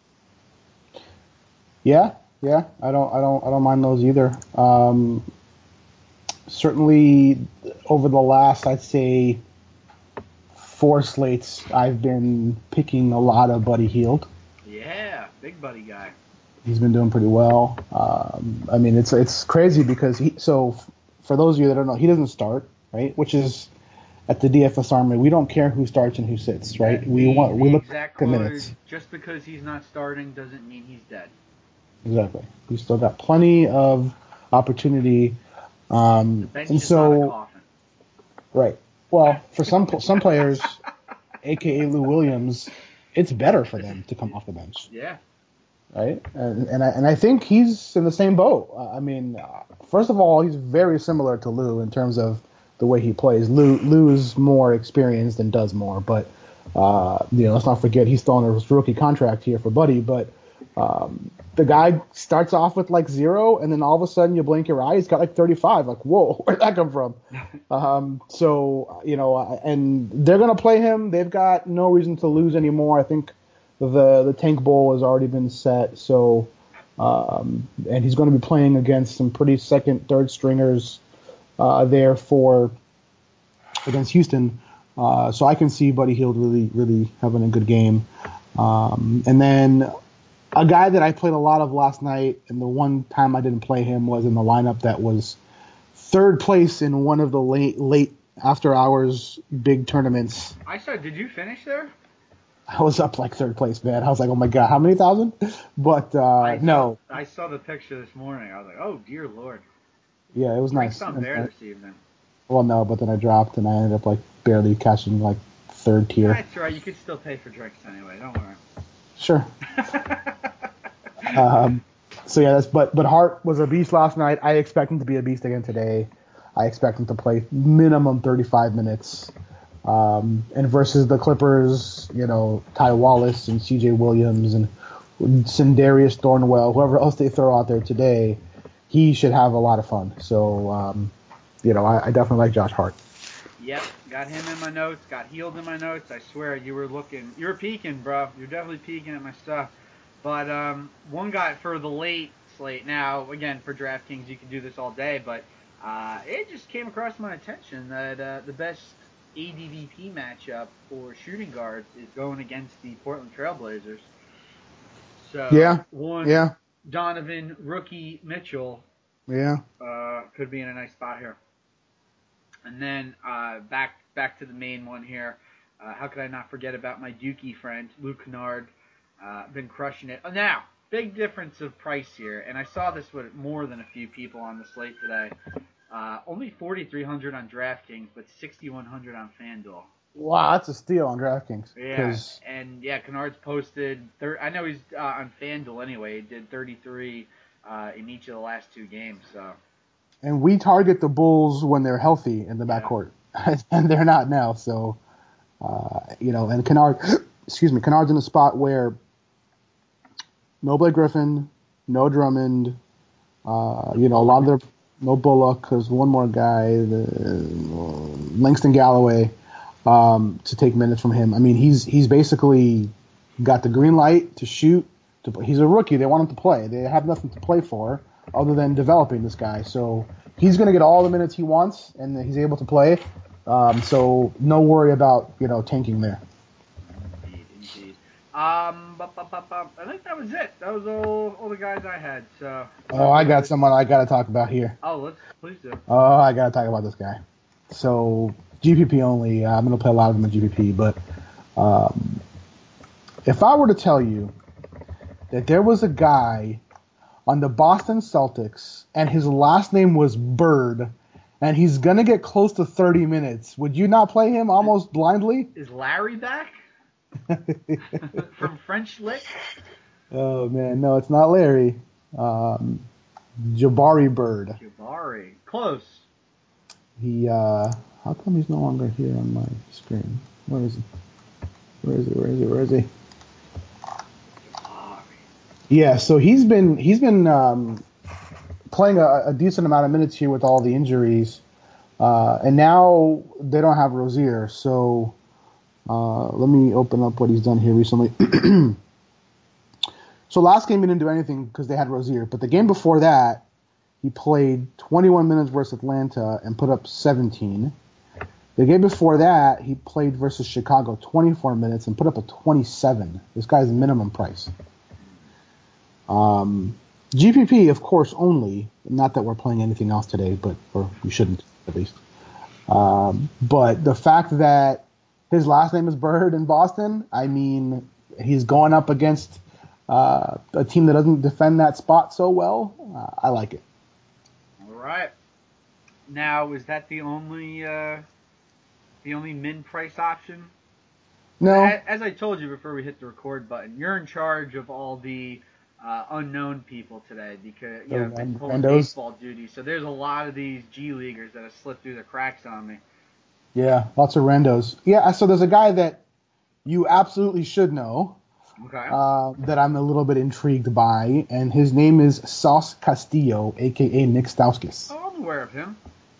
Yeah, yeah, I don't, I don't, I don't mind those either. Um, certainly, over the last, I'd say, four slates, I've been picking a lot of Buddy Hield. Yeah, big Buddy guy. He's been doing pretty well. Um, I mean, it's it's crazy because he. So, f- for those of you that don't know, he doesn't start, right? Which is at the D F S Army, we don't care who starts and who sits, right? The, we want we look at minutes. Just because he's not starting doesn't mean he's dead. Exactly. He's still got plenty of opportunity. Um, The bench and is so, not a coffin. right. Well, for some some players, aka Lou Williams, it's better for them to come off the bench. Yeah. Right, and and I, and I think he's in the same boat. Uh, I mean, uh, first of all, he's very similar to Lou in terms of the way he plays. Lou Lou is more experienced and does more, but uh, you know, let's not forget he's still on his rookie contract here for Buddy. But um, the guy starts off with like zero, and then all of a sudden you blink your eye, he's got like thirty-five. Like, whoa, where'd that come from? um, so you know, and they're gonna play him. They've got no reason to lose anymore. I think. The the Tank Bowl has already been set, so um, and he's going to be playing against some pretty second, third stringers uh, there for against Houston. Uh, so I can see Buddy Hield really, really having a good game. Um, and then a guy that I played a lot of last night, and the one time I didn't play him was in the lineup that was third place in one of the late late after hours big tournaments. I saw. Did you finish there? I was up like third place, man. I was like, oh my god, how many thousand? But uh, I saw, no. I saw the picture this morning. I was like, oh dear lord. Yeah, it was Drink nice. some there this evening. Well, no, but then I dropped and I ended up like barely catching like third tier. That's right. You could still pay for drinks anyway. Don't worry. Sure. um, so yeah, that's but but Hart was a beast last night. I expect him to be a beast again today. I expect him to play minimum thirty-five minutes. Um, and versus the Clippers, you know, Ty Wallace and C J Williams and Sindarius Thornwell, whoever else they throw out there today, he should have a lot of fun. So, um, you know, I, I definitely like Josh Hart. Yep, got him in my notes, got Heald in my notes. I swear you were looking, you were peeking, bro. You're definitely peeking at my stuff. But um, one guy for the late slate. Now, again, for DraftKings, you can do this all day, but uh, it just came across my attention that uh, the best A D V P matchup for shooting guards is going against the Portland Trailblazers. So, Yeah, one yeah, Donovan rookie Mitchell yeah. uh, could be in a nice spot here. And then uh, back back to the main one here. Uh, how could I not forget about my Dookie friend, Luke Kennard? Uh, been crushing it. Now, big difference of price here, and I saw this with more than a few people on the slate today. Uh, only forty-three hundred on DraftKings, but sixty-one hundred on FanDuel. Wow, that's a steal on DraftKings. Yeah, and yeah, Kennard's posted. Thir- I know he's uh, on FanDuel anyway. He did thirty-three uh, in each of the last two games. So. And we target the Bulls when they're healthy in the backcourt, yeah. and they're not now. So, uh, you know, and Kennard, excuse me, Kennard's in a spot where no Blake Griffin, no Drummond, uh, you know, a lot of their no Bullock. There's one more guy, the, uh, Langston Galloway, um, to take minutes from him. I mean, he's he's basically got the green light to shoot. To, he's a rookie. They want him to play. They have nothing to play for other than developing this guy. So he's going to get all the minutes he wants, and he's able to play. Um, so no worry about, you know, tanking there. Indeed, indeed. Um, bu- bu- bu- bu- I think that was it. That was all, all the guys I had. So. Oh, I got someone I got to talk about here. Oh, let's please do. Oh, I got to talk about this guy. So G P P only. Uh, I'm going to play a lot of them in G P P, but um, if I were to tell you that there was a guy on the Boston Celtics, and his last name was Bird, and he's going to get close to thirty minutes, would you not play him almost blindly? Is Larry back? From French Lick? Oh, man, no, it's not Larry. Um, Jabari Bird. Jabari. Close. He, uh, how come he's no longer here on my screen? Where is he? Where is he? Where is he? Where is he? Yeah, so he's been he's been um, playing a, a decent amount of minutes here with all the injuries, uh, and now they don't have Rozier. So uh, let me open up what he's done here recently. So last game he didn't do anything because they had Rozier, but the game before that he played twenty-one minutes versus Atlanta and put up seventeen. The game before that he played versus Chicago twenty-four minutes and put up a twenty-seven. This guy's minimum price. Um, G P P, of course, only. Not that we're playing anything else today, but or we shouldn't at least. Um, but the fact that his last name is Bird in Boston, I mean, he's going up against uh, a team that doesn't defend that spot so well. Uh, I like it. All right. Now, is that the only uh, the only min price option? No. As, as I told you before we hit the record button, you're in charge of all the Uh, unknown people today because you know, been pulling baseball duty. So there's a lot of these G Leaguers that have slipped through the cracks on me. Yeah, lots of randos. Yeah, so there's a guy that you absolutely should know. Okay. Uh, that I'm a little bit intrigued by, and his name is Sauce Castillo, aka Nick Stauskas. Oh, I'm aware of him.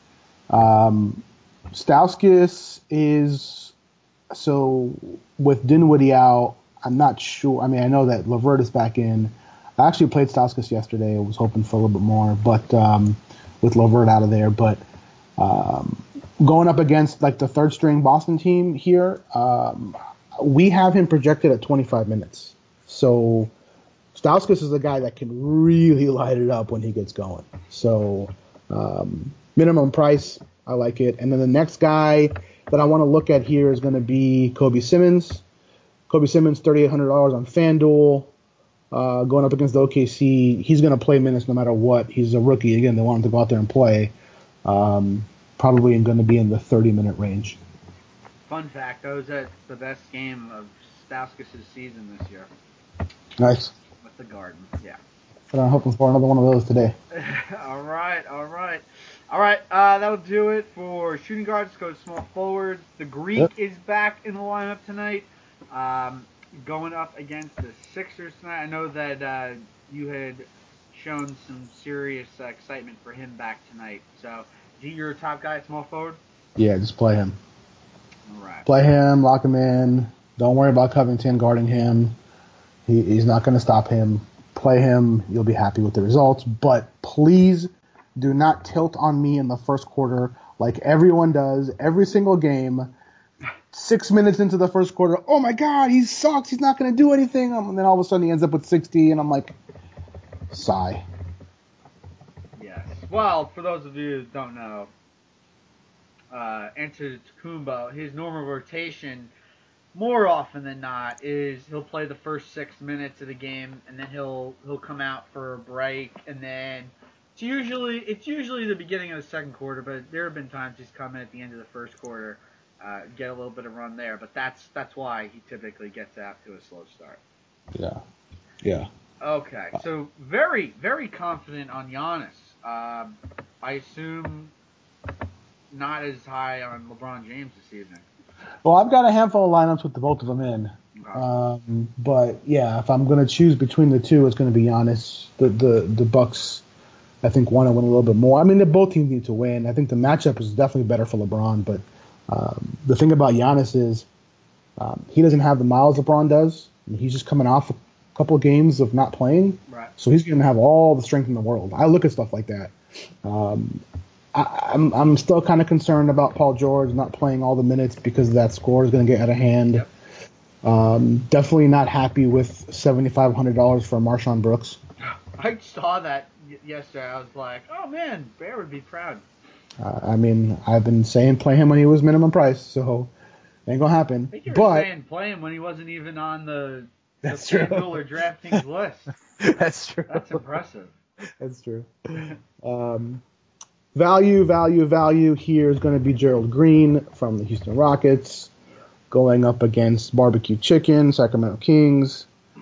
Um, Stauskas is so with Dinwiddie out. I'm not sure. I mean, I know that LeVert is back in. I actually played Stauskas yesterday. I was hoping for a little bit more, but um, with LeVert out of there. But um, going up against like the third string Boston team here, um, we have him projected at twenty-five minutes. So Stauskas is a guy that can really light it up when he gets going. So um, minimum price, I like it. And then the next guy that I want to look at here is going to be Kobe Simmons. Kobe Simmons, thirty-eight hundred dollars on FanDuel. Uh, going up against the O K C, he's going to play minutes no matter what. He's a rookie. Again, they want him to go out there and play. Um, probably going to be in the thirty-minute range. Fun fact, that was at the best game of Stauskas' season this year. Nice. With the Garden, yeah. But I'm hoping for another one of those today. all right, all right. All right, uh, that'll do it for shooting guards. Let's go to small forwards. The Greek yep. is back in the lineup tonight. Um, going up against the Sixers tonight. I know that uh, you had shown some serious uh, excitement for him back tonight. So, is he your top guy at small forward? Yeah, just play him. All right. Play him, lock him in. Don't worry about Covington guarding him. He, he's not going to stop him. Play him. You'll be happy with the results. But please do not tilt on me in the first quarter like everyone does every single game. Six minutes into the first quarter, oh my God, he sucks. He's not going to do anything. Um, and then all of a sudden he ends up with sixty, and I'm like, sigh. Yes. Well, for those of you who don't know, uh, Antetokounmpo, his normal rotation, more often than not, is he'll play the first six minutes of the game, and then he'll he'll come out for a break, and then it's usually it's usually the beginning of the second quarter, but there have been times he's come in at the end of the first quarter. Uh, get a little bit of run there, but that's that's why he typically gets out to a slow start. Yeah, yeah. Okay, so very very confident on Giannis. Um, I assume not as high on LeBron James this evening. Well, I've got a handful of lineups with the both of them in, Okay. um, but yeah, if I'm going to choose between the two, it's going to be Giannis. The the the Bucks, I think, want to win a little bit more. I mean, they both teams need to win. I think the matchup is definitely better for LeBron, but. Um, the thing about Giannis is um, he doesn't have the miles LeBron does. I mean, he's just coming off a couple of games of not playing, Right. so he's going to have all the strength in the world. I look at stuff like that. Um, I, I'm I'm still kind of concerned about Paul George not playing all the minutes because that score is going to get out of hand. Yep. Um, definitely not happy with seventy-five hundred dollars for Marshawn Brooks. I saw that y- yesterday. I was like, oh man, Bear would be proud. Uh, I mean, I've been saying play him when he was minimum price, so ain't gonna happen. I think you were but saying play him when he wasn't even on the, the That's true. FanDuel or DraftKings list. That's true. That's impressive. That's true. Um, value, value, value here is going to be Gerald Green from the Houston Rockets going up against Barbecue Chicken, Sacramento Kings.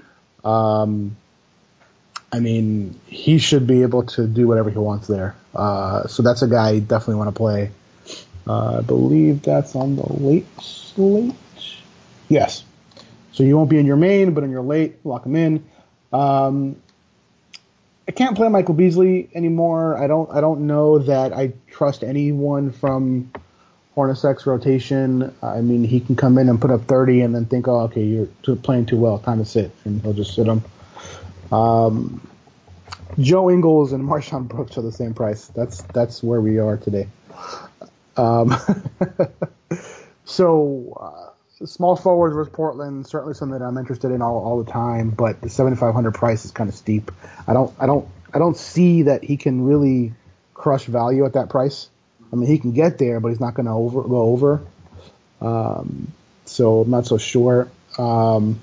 Um, I mean, he should be able to do whatever he wants there. Uh, so that's a guy you definitely want to play. Uh, I believe that's on the late slate. Yes. So you won't be in your main, but in your late, lock him in. Um, I can't play Michael Beasley anymore. I don't. I don't know that I trust anyone from Hornacek's rotation. I mean, he can come in and put up thirty, and then think, "Oh, okay, you're too, playing too well. Time to sit," and he'll just sit him. Um, Joe Ingles and Marshawn Brooks are the same price. That's that's where we are today. Um, so, uh, small forwards versus Portland, certainly something that I'm interested in all, all the time. But the seventy-five hundred price is kind of steep. I don't I don't I don't see that he can really crush value at that price. I mean, he can get there, but he's not going to over go over. Um, so I'm not so sure. Um,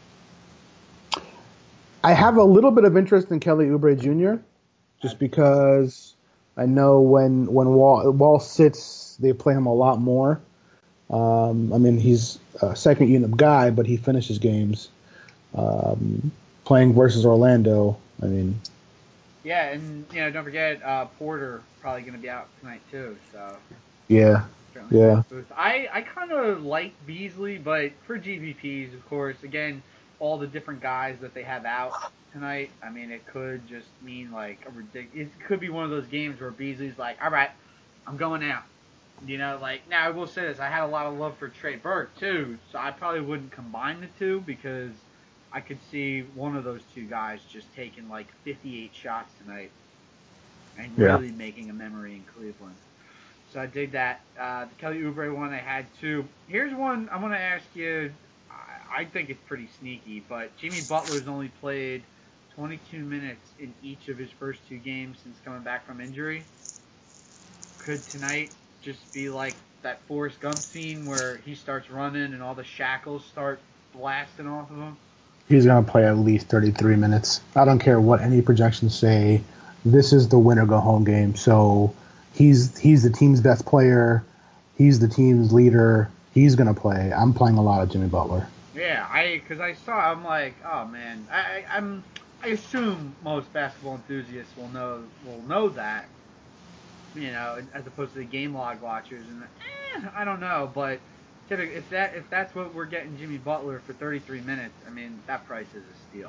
I have a little bit of interest in Kelly Oubre Junior just because I know when when Wall, Wall sits, they play him a lot more. Um, I mean, he's a second unit guy, but he finishes games. Um, playing versus Orlando, I mean. Yeah, and you know, don't forget uh, Porter probably going to be out tonight too. So Yeah. certainly Yeah. boost. I I kind of like Beasley, but for G V Ps, of course, again, all the different guys that they have out tonight. I mean, it could just mean like a ridic- It could be one of those games where Beasley's like, all right, I'm going out. You know, like, now I will say this, I had a lot of love for Trey Burke too, so I probably wouldn't combine the two because I could see one of those two guys just taking like fifty-eight shots tonight and Yeah. really making a memory in Cleveland. So I dig that. Uh, the Kelly Oubre one I had too. Here's one I want to ask you. I, I think it's pretty sneaky, but Jimmy Butler's only played twenty-two minutes in each of his first two games since coming back from injury. Could tonight just be like that Forrest Gump scene where he starts running and all the shackles start blasting off of him? He's going to play at least thirty-three minutes. I don't care what any projections say. This is the win or go home game. So he's he's the team's best player. He's the team's leader. He's going to play. I'm playing a lot of Jimmy Butler. Yeah, I because I saw I'm like, oh man, I, I I'm I assume most basketball enthusiasts will know will know that, you know, as opposed to the game log watchers, and eh, I don't know, but typically if that if that's what we're getting Jimmy Butler for thirty-three minutes, I mean that price is a steal.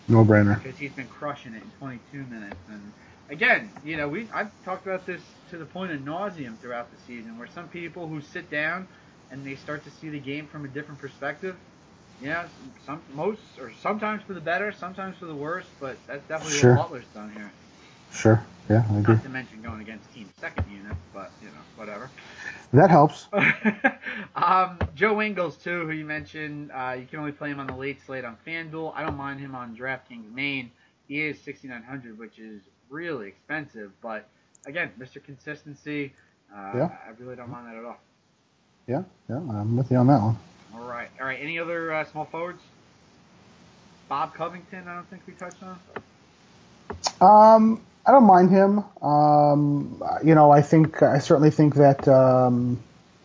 No brainer. Because he's been crushing it in twenty-two minutes. And again, you know, we I've talked about this to the point of nauseum throughout the season, where some people who sit down and they start to see the game from a different perspective. Yeah, some most or sometimes for the better, sometimes for the worse, but that's definitely Sure. what Butler's done here. Sure. Yeah, I agree. Not to mention going against team second unit, but you know, whatever. That helps. um, Joe Ingles too, who you mentioned, uh, you can only play him on the late slate on FanDuel. I don't mind him on DraftKings main. He is sixty-nine hundred, which is really expensive, but again, Mister Consistency, uh, Yeah. I really don't mind that at all. Yeah, yeah, I'm with you on that one. All right, all right. Any other uh, small forwards? Bob Covington, I don't think we touched on. Um, I don't mind him. Um, you know, I think I certainly think that um,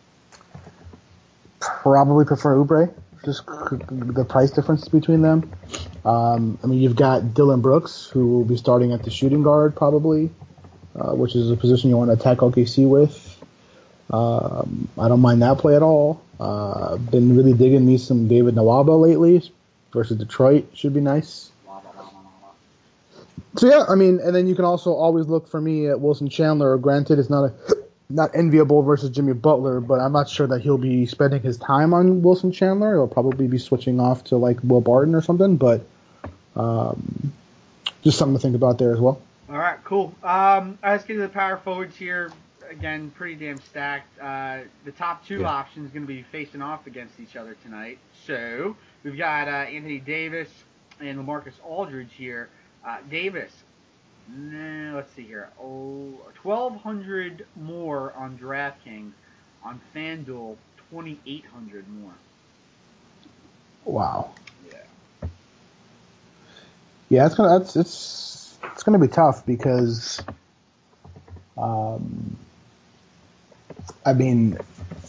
probably prefer Oubre. Just c- the price difference between them. Um, I mean, you've got Dylan Brooks, who will be starting at the shooting guard probably, uh, which is a position you want to attack O K C with. Um, I don't mind that play at all. Uh, been really digging me some David Nwaba lately versus Detroit. Should be nice. So yeah, I mean, and then you can also always look for me at Wilson Chandler. Granted, it's not a not enviable versus Jimmy Butler, but I'm not sure that he'll be spending his time on Wilson Chandler. He'll probably be switching off to like Will Barton or something. But um, just something to think about there as well. All right, cool. Um, let's get to the power forwards here. Again, pretty damn stacked. Uh, the top two Yeah. options going to be facing off against each other tonight. So we've got uh, Anthony Davis and LaMarcus Aldridge here. Uh, Davis, nah, let's see here. Oh, twelve hundred more on DraftKings. On FanDuel, twenty-eight hundred more. Wow. Yeah. Yeah, it's gonna it's it's it's gonna be tough because, um, I mean,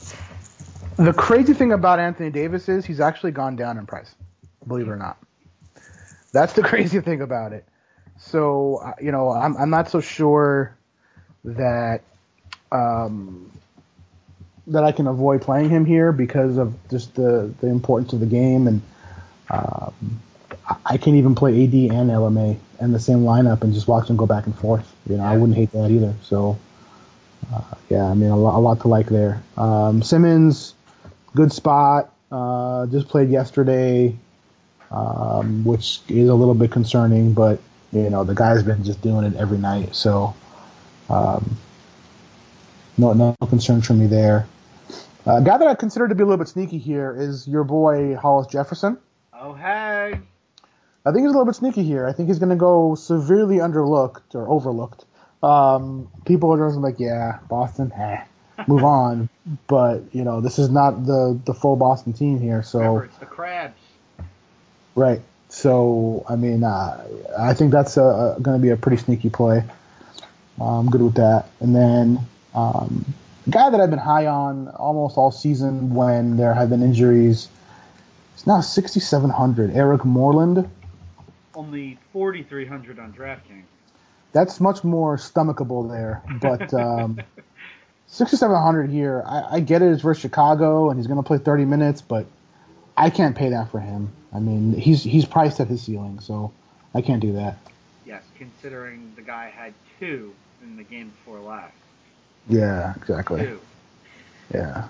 the crazy thing about Anthony Davis is he's actually gone down in price, believe it or not. That's the crazy thing about it. So uh, you know, I'm I'm not so sure that um, that I can avoid playing him here because of just the the importance of the game, and um, I can even play A D and L M A in the same lineup and just watch them go back and forth. You know, I wouldn't hate that either. So uh, yeah, I mean, a lot, a lot to like there. Um, Simmons, good spot. Uh, just played yesterday. Um, which is a little bit concerning, but you know the guy's been just doing it every night, so um, no no concerns for me there. Uh, a guy that I consider to be a little bit sneaky here is your boy Hollis Jefferson. Oh, hey. I think he's a little bit sneaky here. I think he's going to go severely underlooked or overlooked. Um, people are just like, yeah, Boston, eh, move on. But you know this is not the the full Boston team here, so. Remember, it's the Crabs. Right. So, I mean, uh, I think that's going to be a pretty sneaky play. I'm good with that. And then um, a guy that I've been high on almost all season when there have been injuries, it's now sixty-seven hundred. Eric Moreland. Only forty-three hundred on DraftKings. That's much more stomachable there. But um, sixty-seven hundred here, I, I get it. It's versus Chicago, and he's going to play thirty minutes, but I can't pay that for him. I mean, he's he's priced at his ceiling, so I can't do that. Yes, considering the guy had two in the game before last. Yeah, exactly. Two. Yeah.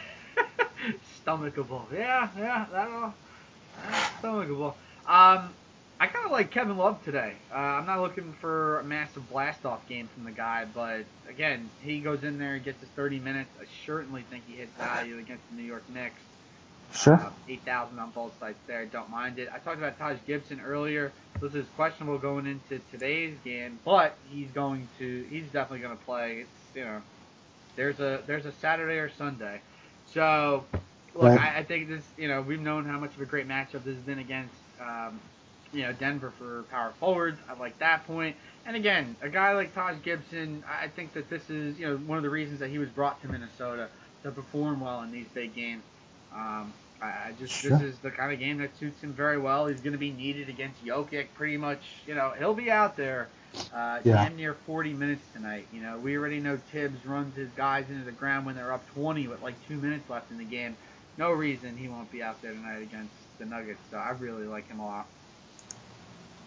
Stomachable. Yeah, yeah, that'll that's stomachable. Um, I kind of like Kevin Love today. Uh, I'm not looking for a massive blast-off game from the guy, but again, he goes in there and gets his thirty minutes. I certainly think he hits value against the New York Knicks. Sure. Uh, eight thousand on both sides there. Don't mind it. I talked about Taj Gibson earlier. This is questionable going into today's game, but he's going to. He's definitely going to play. It's you know, there's a there's a Saturday or Sunday. So look, Right. I, I think this. You know, we've known how much of a great matchup this has been against. Um, you know, Denver for power forwards. I like that point. And again, a guy like Taj Gibson, I think that this is you know one of the reasons that he was brought to Minnesota to perform well in these big games. Um, I, I just Sure. this is the kind of game that suits him very well. He's going to be needed against Jokic pretty much. You know, he'll be out there uh, Yeah. damn near forty minutes tonight. You know, we already know Tibbs runs his guys into the ground when they're up twenty with like two minutes left in the game. No reason he won't be out there tonight against the Nuggets. So I really like him a lot.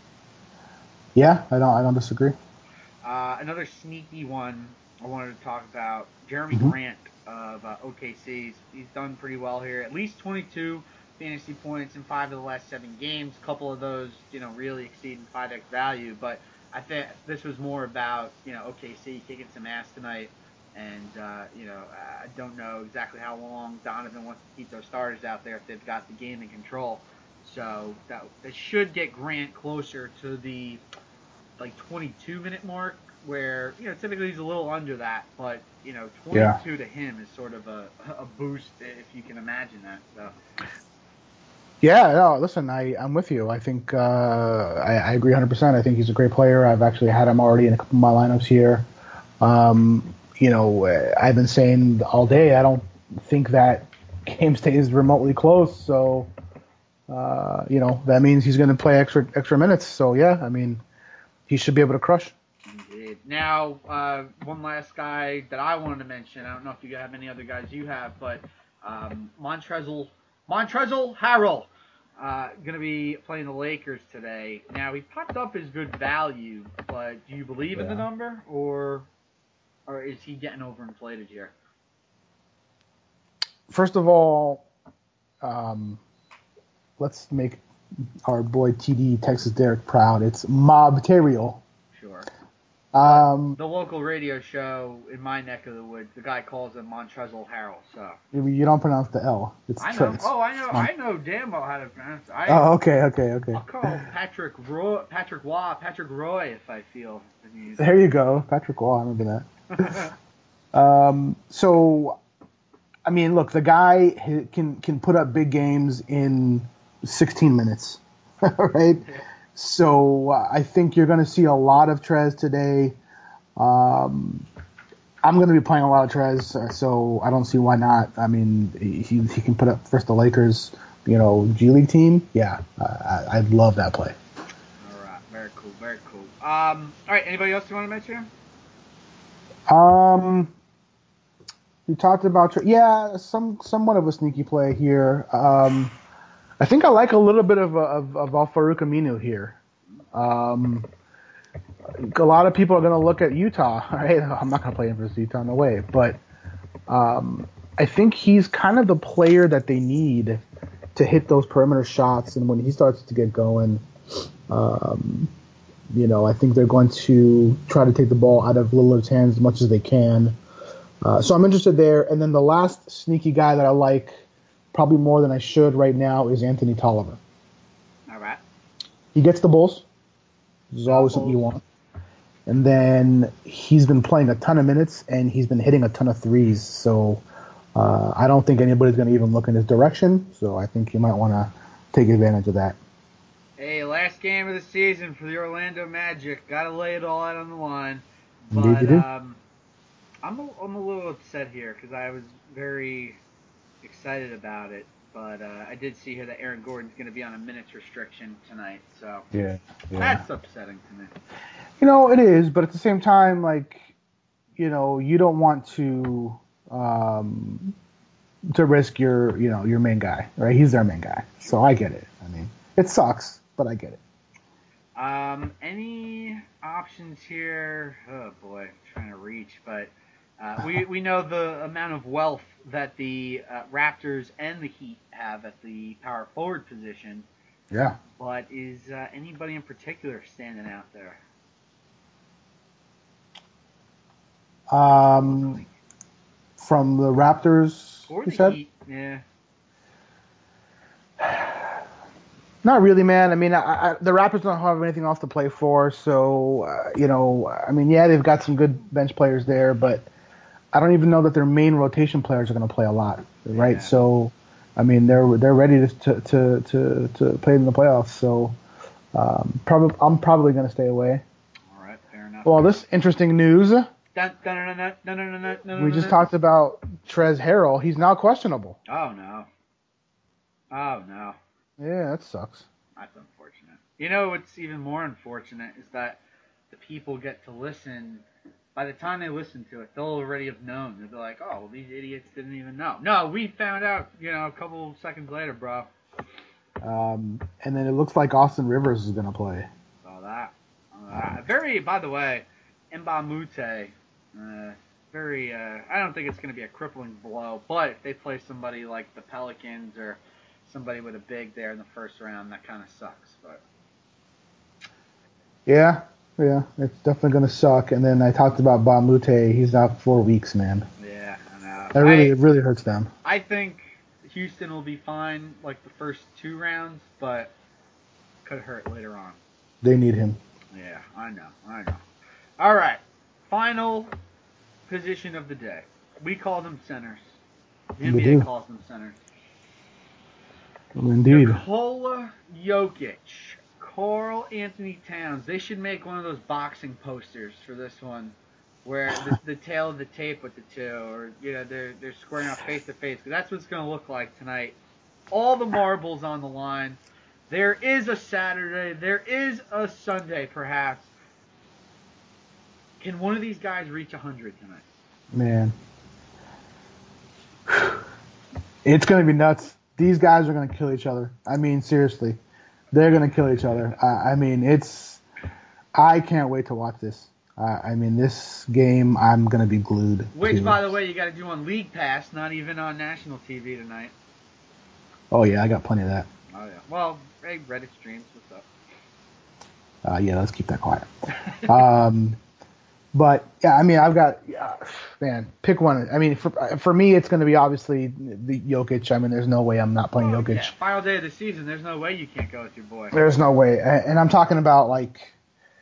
Yeah, I don't I don't disagree. Uh, another sneaky one I wanted to talk about, Jeremy Mm-hmm. Grant of uh, O K C. He's, he's done pretty well here. At least twenty-two fantasy points in five of the last seven games. A couple of those, you know, really exceeding five x value. But I think this was more about, you know, O K C kicking some ass tonight. And, uh, you know, I don't know exactly how long Donovan wants to keep those starters out there if they've got the game in control. So that, that should get Grant closer to the like twenty-two minute mark, where you know typically he's a little under that, but you know twenty-two Yeah. to him is sort of a, a boost if you can imagine that. So Yeah, no, listen, I, I'm with you. I think uh, I, I agree one hundred percent. I think he's a great player. I've actually had him already in a couple of my lineups here. Um, you know, I've been saying all day I don't think that game stays remotely close. So, uh, you know, that means he's going to play extra extra minutes. So, yeah, I mean, he should be able to crush. indeed. Now, uh, one last guy that I wanted to mention. I don't know if you have any other guys you have, but um, Montrezl Montrezl Harrell. Uh, going to be playing the Lakers today. Now, he popped up as good value, but do you believe in the Yeah. number, or or is he getting overinflated here? First of all, um, let's make our boy T D Texas Derek proud. It's Mobterial. Sure. Um, The local radio show in my neck of the woods, the guy calls him Montrezl Harrell. So you don't pronounce the L. It's I know. Trez. Oh, I know. Mon- I know damn well how to pronounce it. I, Oh, okay, okay, okay. I'll call Patrick Roy, Patrick Waugh, Patrick Roy if I feel the need. There you go, Patrick Wall. I remember that. um, so, I mean, look, the guy h- can can put up big games in sixteen minutes, right? So uh, I think you're going to see a lot of Trez today. Um, I'm going to be playing a lot of Trez, uh, so I don't see why not. I mean, he he can put up first the Lakers, you know, G League team. Yeah, uh, I, I love that play. All right, very cool, very cool. Um, all right, anybody else you want to mention? Um, we talked about Tre- yeah, some somewhat of a sneaky play here. Um, I think I like a little bit of of, of Al-Farouq Aminu here. Um, a lot of people are going to look at Utah. Right? I'm not going to play him versus Utah, no way. But um, I think he's kind of the player that they need to hit those perimeter shots. And when he starts to get going, um, you know, I think they're going to try to take the ball out of Lillard's hands as much as they can. Uh, so I'm interested there. And then the last sneaky guy that I like, probably more than I should right now, is Anthony Tolliver. All right. He gets the Bulls. This is always something you want. And then he's been playing a ton of minutes, and he's been hitting a ton of threes. So uh, I don't think anybody's going to even look in his direction. So I think you might want to take advantage of that. Hey, last game of the season for the Orlando Magic. Got to lay it all out on the line. Indeed But you do. um, I'm a, I'm a little upset here because I was very excited about it. But uh, I did see here that Aaron Gordon's going to be on a minutes restriction tonight. So Yeah, yeah. that's upsetting to me. You know, it is, but at the same time, like, you know, you don't want to um, to risk your, you know, your main guy, right? He's their main guy. So I get it. I mean, it sucks, but I get it. Um, any options here? Oh boy, trying to reach, but uh, we we know the amount of wealth that the uh, Raptors and the Heat have at the power forward position. Yeah. But is uh, anybody in particular standing out there? Um, from the Raptors, Or you the said? Heat? Yeah. Not really, man. I mean, I, I, the Raptors don't have anything else to play for, so uh, you know, I mean, yeah, they've got some good bench players there, but I don't even know that their main rotation players are going to play a lot, right? Yeah. So, I mean, they're they're ready to to to to play in the playoffs. So, um, probably I'm probably going to stay away. All right, fair enough. Well, this interesting news. Dun, dun, dun, dun, dun, dun, dun, dun, We just dun. talked about Trez Harrell. He's now questionable. Oh no. Oh no. Yeah, that sucks. That's unfortunate. You know what's even more unfortunate is that the people get to listen. By the time they listen to it, they'll already have known. They'll be like, "Oh, well, these idiots didn't even know." No, we found out, you know, a couple seconds later, bro. Um, and then it looks like Austin Rivers is going to play. Saw that. Uh, Uh, very, by the way, Mbah Moute, uh, very, uh, I don't think it's going to be a crippling blow, but if they play somebody like the Pelicans or somebody with a big there in the first round, that kind of sucks. But Yeah, yeah, it's definitely going to suck. And then I talked about Mbah Moute. He's out four weeks, man. Yeah, I know. That really, I, it really hurts them. I think Houston will be fine like the first two rounds, but could hurt later on. They need him. Yeah, I know, I know. All right, final position of the day. We call them centers. The N B A do. calls them centers. Well, indeed. Nikola Jokic, Karl Anthony Towns. They should make one of those boxing posters for this one, where the, the tail of the tape with the two, or you know they're they're squaring up face to face. Because that's what it's going to look like tonight. All the marbles on the line. There is a Saturday. There is a Sunday, perhaps. Can one of these guys reach one hundred tonight? Man. It's going to be nuts. These guys are going to kill each other. I mean, seriously. They're going to kill each other. I, I mean, it's... I can't wait to watch this. Uh, I mean, this game, I'm going to be glued Which, to. by the way, you got to do on League Pass, not even on national T V tonight. Oh, yeah, I got plenty of that. Oh, yeah. Well, hey, Reddit streams. What's up? Uh, yeah, let's keep that quiet. um, but, yeah, I mean, I've got... Uh, man, pick one. I mean, for for me, it's going to be obviously the Jokic. I mean, there's no way I'm not playing Oh, Jokic. yeah. Final day of the season. There's no way you can't go with your boy. There's no way. And I'm talking about, like,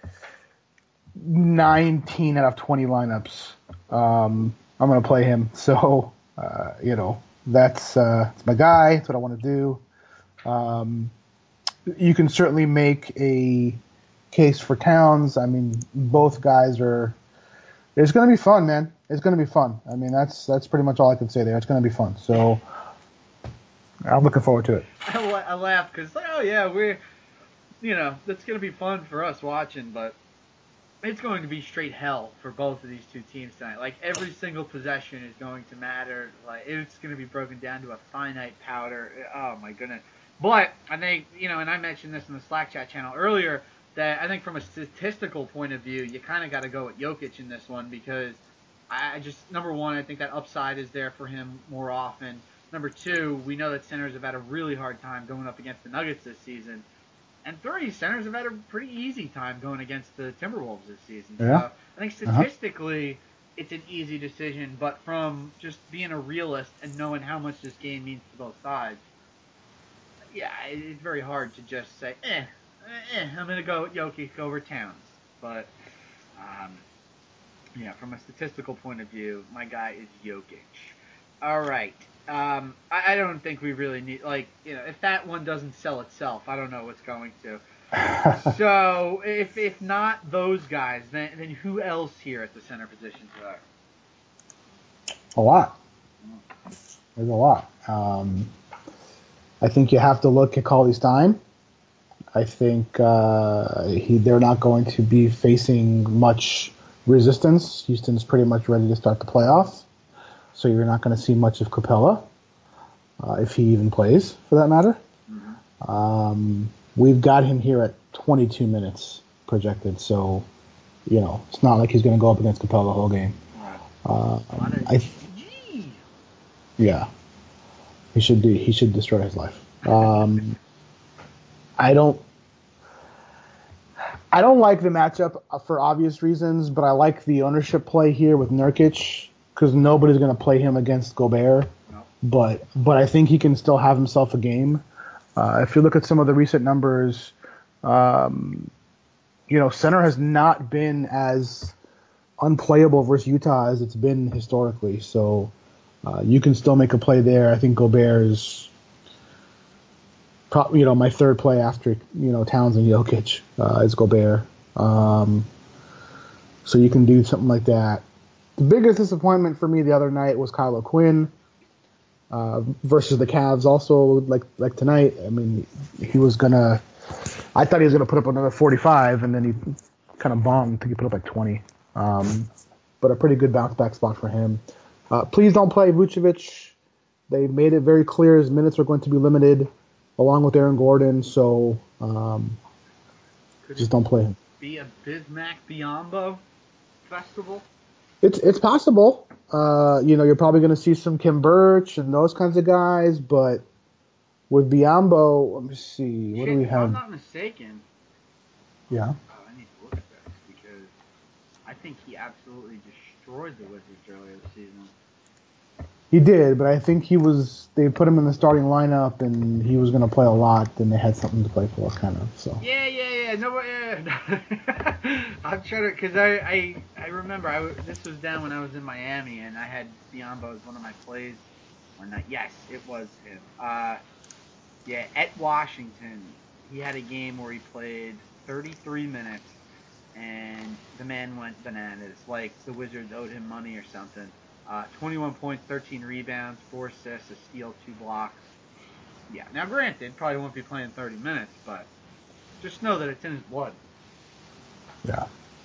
nineteen out of twenty lineups. Um, I'm going to play him. So, uh, you know, that's, uh, that's my guy. That's what I want to do. Um, you can certainly make a case for Towns. I mean, both guys are... It's going to be fun, man. It's going to be fun. I mean, that's that's pretty much all I can say there. It's going to be fun. So I'm looking forward to it. I, I laugh because, like, oh, yeah, we're, you know, that's going to be fun for us watching, but it's going to be straight hell for both of these two teams tonight. Like, every single possession is going to matter. Like, it's going to be broken down to a finite powder. Oh, my goodness. But I think, you know, and I mentioned this in the Slack chat channel earlier, that I think from a statistical point of view, you kind of got to go with Jokic in this one because I just, number one, I think that upside is there for him more often. Number two, we know that centers have had a really hard time going up against the Nuggets this season. And three, centers have had a pretty easy time going against the Timberwolves this season. Yeah. So I think statistically, uh-huh. it's an easy decision, but from just being a realist and knowing how much this game means to both sides, yeah, it's very hard to just say, eh, eh, I'm going to go with Jokic over Towns. But, um, yeah, from a statistical point of view, my guy is Jokic. All right. Um, I, I don't think we really need, like, you know, if that one doesn't sell itself, I don't know what's going to. So, if if not those guys, then then who else here at the center positions are? A lot. There's a lot. Um, I think you have to look at Cauley Stein. I think uh, he, they're not going to be facing much resistance. Houston's pretty much ready to start the playoffs. So you're not going to see much of Capella, uh, if he even plays, for that matter. Mm-hmm. Um, we've got him here at twenty-two minutes projected, so, you know, it's not like he's going to go up against Capella the whole game. Uh, um, I th- yeah, he should do. He should destroy his life. Um, I don't. I don't like the matchup for obvious reasons, but I like the ownership play here with Nurkic. Because nobody's going to play him against Gobert, no. but but I think he can still have himself a game. Uh, if you look at some of the recent numbers, um, you know, center has not been as unplayable versus Utah as it's been historically. So uh, you can still make a play there. I think Gobert is, pro- you know, my third play after you know Towns and Jokic uh, is Gobert. Um, so you can do something like that. The biggest disappointment for me the other night was Kyle O'Quinn uh, versus the Cavs. Also, like like tonight, I mean, he was gonna. I thought he was gonna put up another forty-five, and then he kind of bombed. I think he put up like twenty. Um, but a pretty good bounce back spot for him. Uh, please don't play Vucevic. They made it very clear his minutes are going to be limited, along with Aaron Gordon. So um, Could Just it don't play him. be a Bismack Biyombo festival? It's it's possible. Uh, you know, you're probably going to see some Kim Birch and those kinds of guys, but with Biyombo, let me see. What Shit, do we if I'm have? not mistaken, Yeah. oh, I need to look at this because I think he absolutely destroyed the Wizards earlier this season. He did, but I think he was. They put him in the starting lineup, and he was going to play a lot. Then they had something to play for, kind of. So. Yeah, yeah, yeah. No, yeah. I'm trying to, cause I, I, I remember I w- this was down when I was in Miami, and I had Biyombo as one of my plays. One night, yes, it was him. Uh, yeah, at Washington, he had a game where he played thirty-three minutes, and the man went bananas, like the Wizards owed him money or something. Uh, twenty-one points, thirteen rebounds, four assists, a steal, two blocks. Yeah, now granted, probably won't be playing thirty minutes, but just know that it's in his blood. Yeah.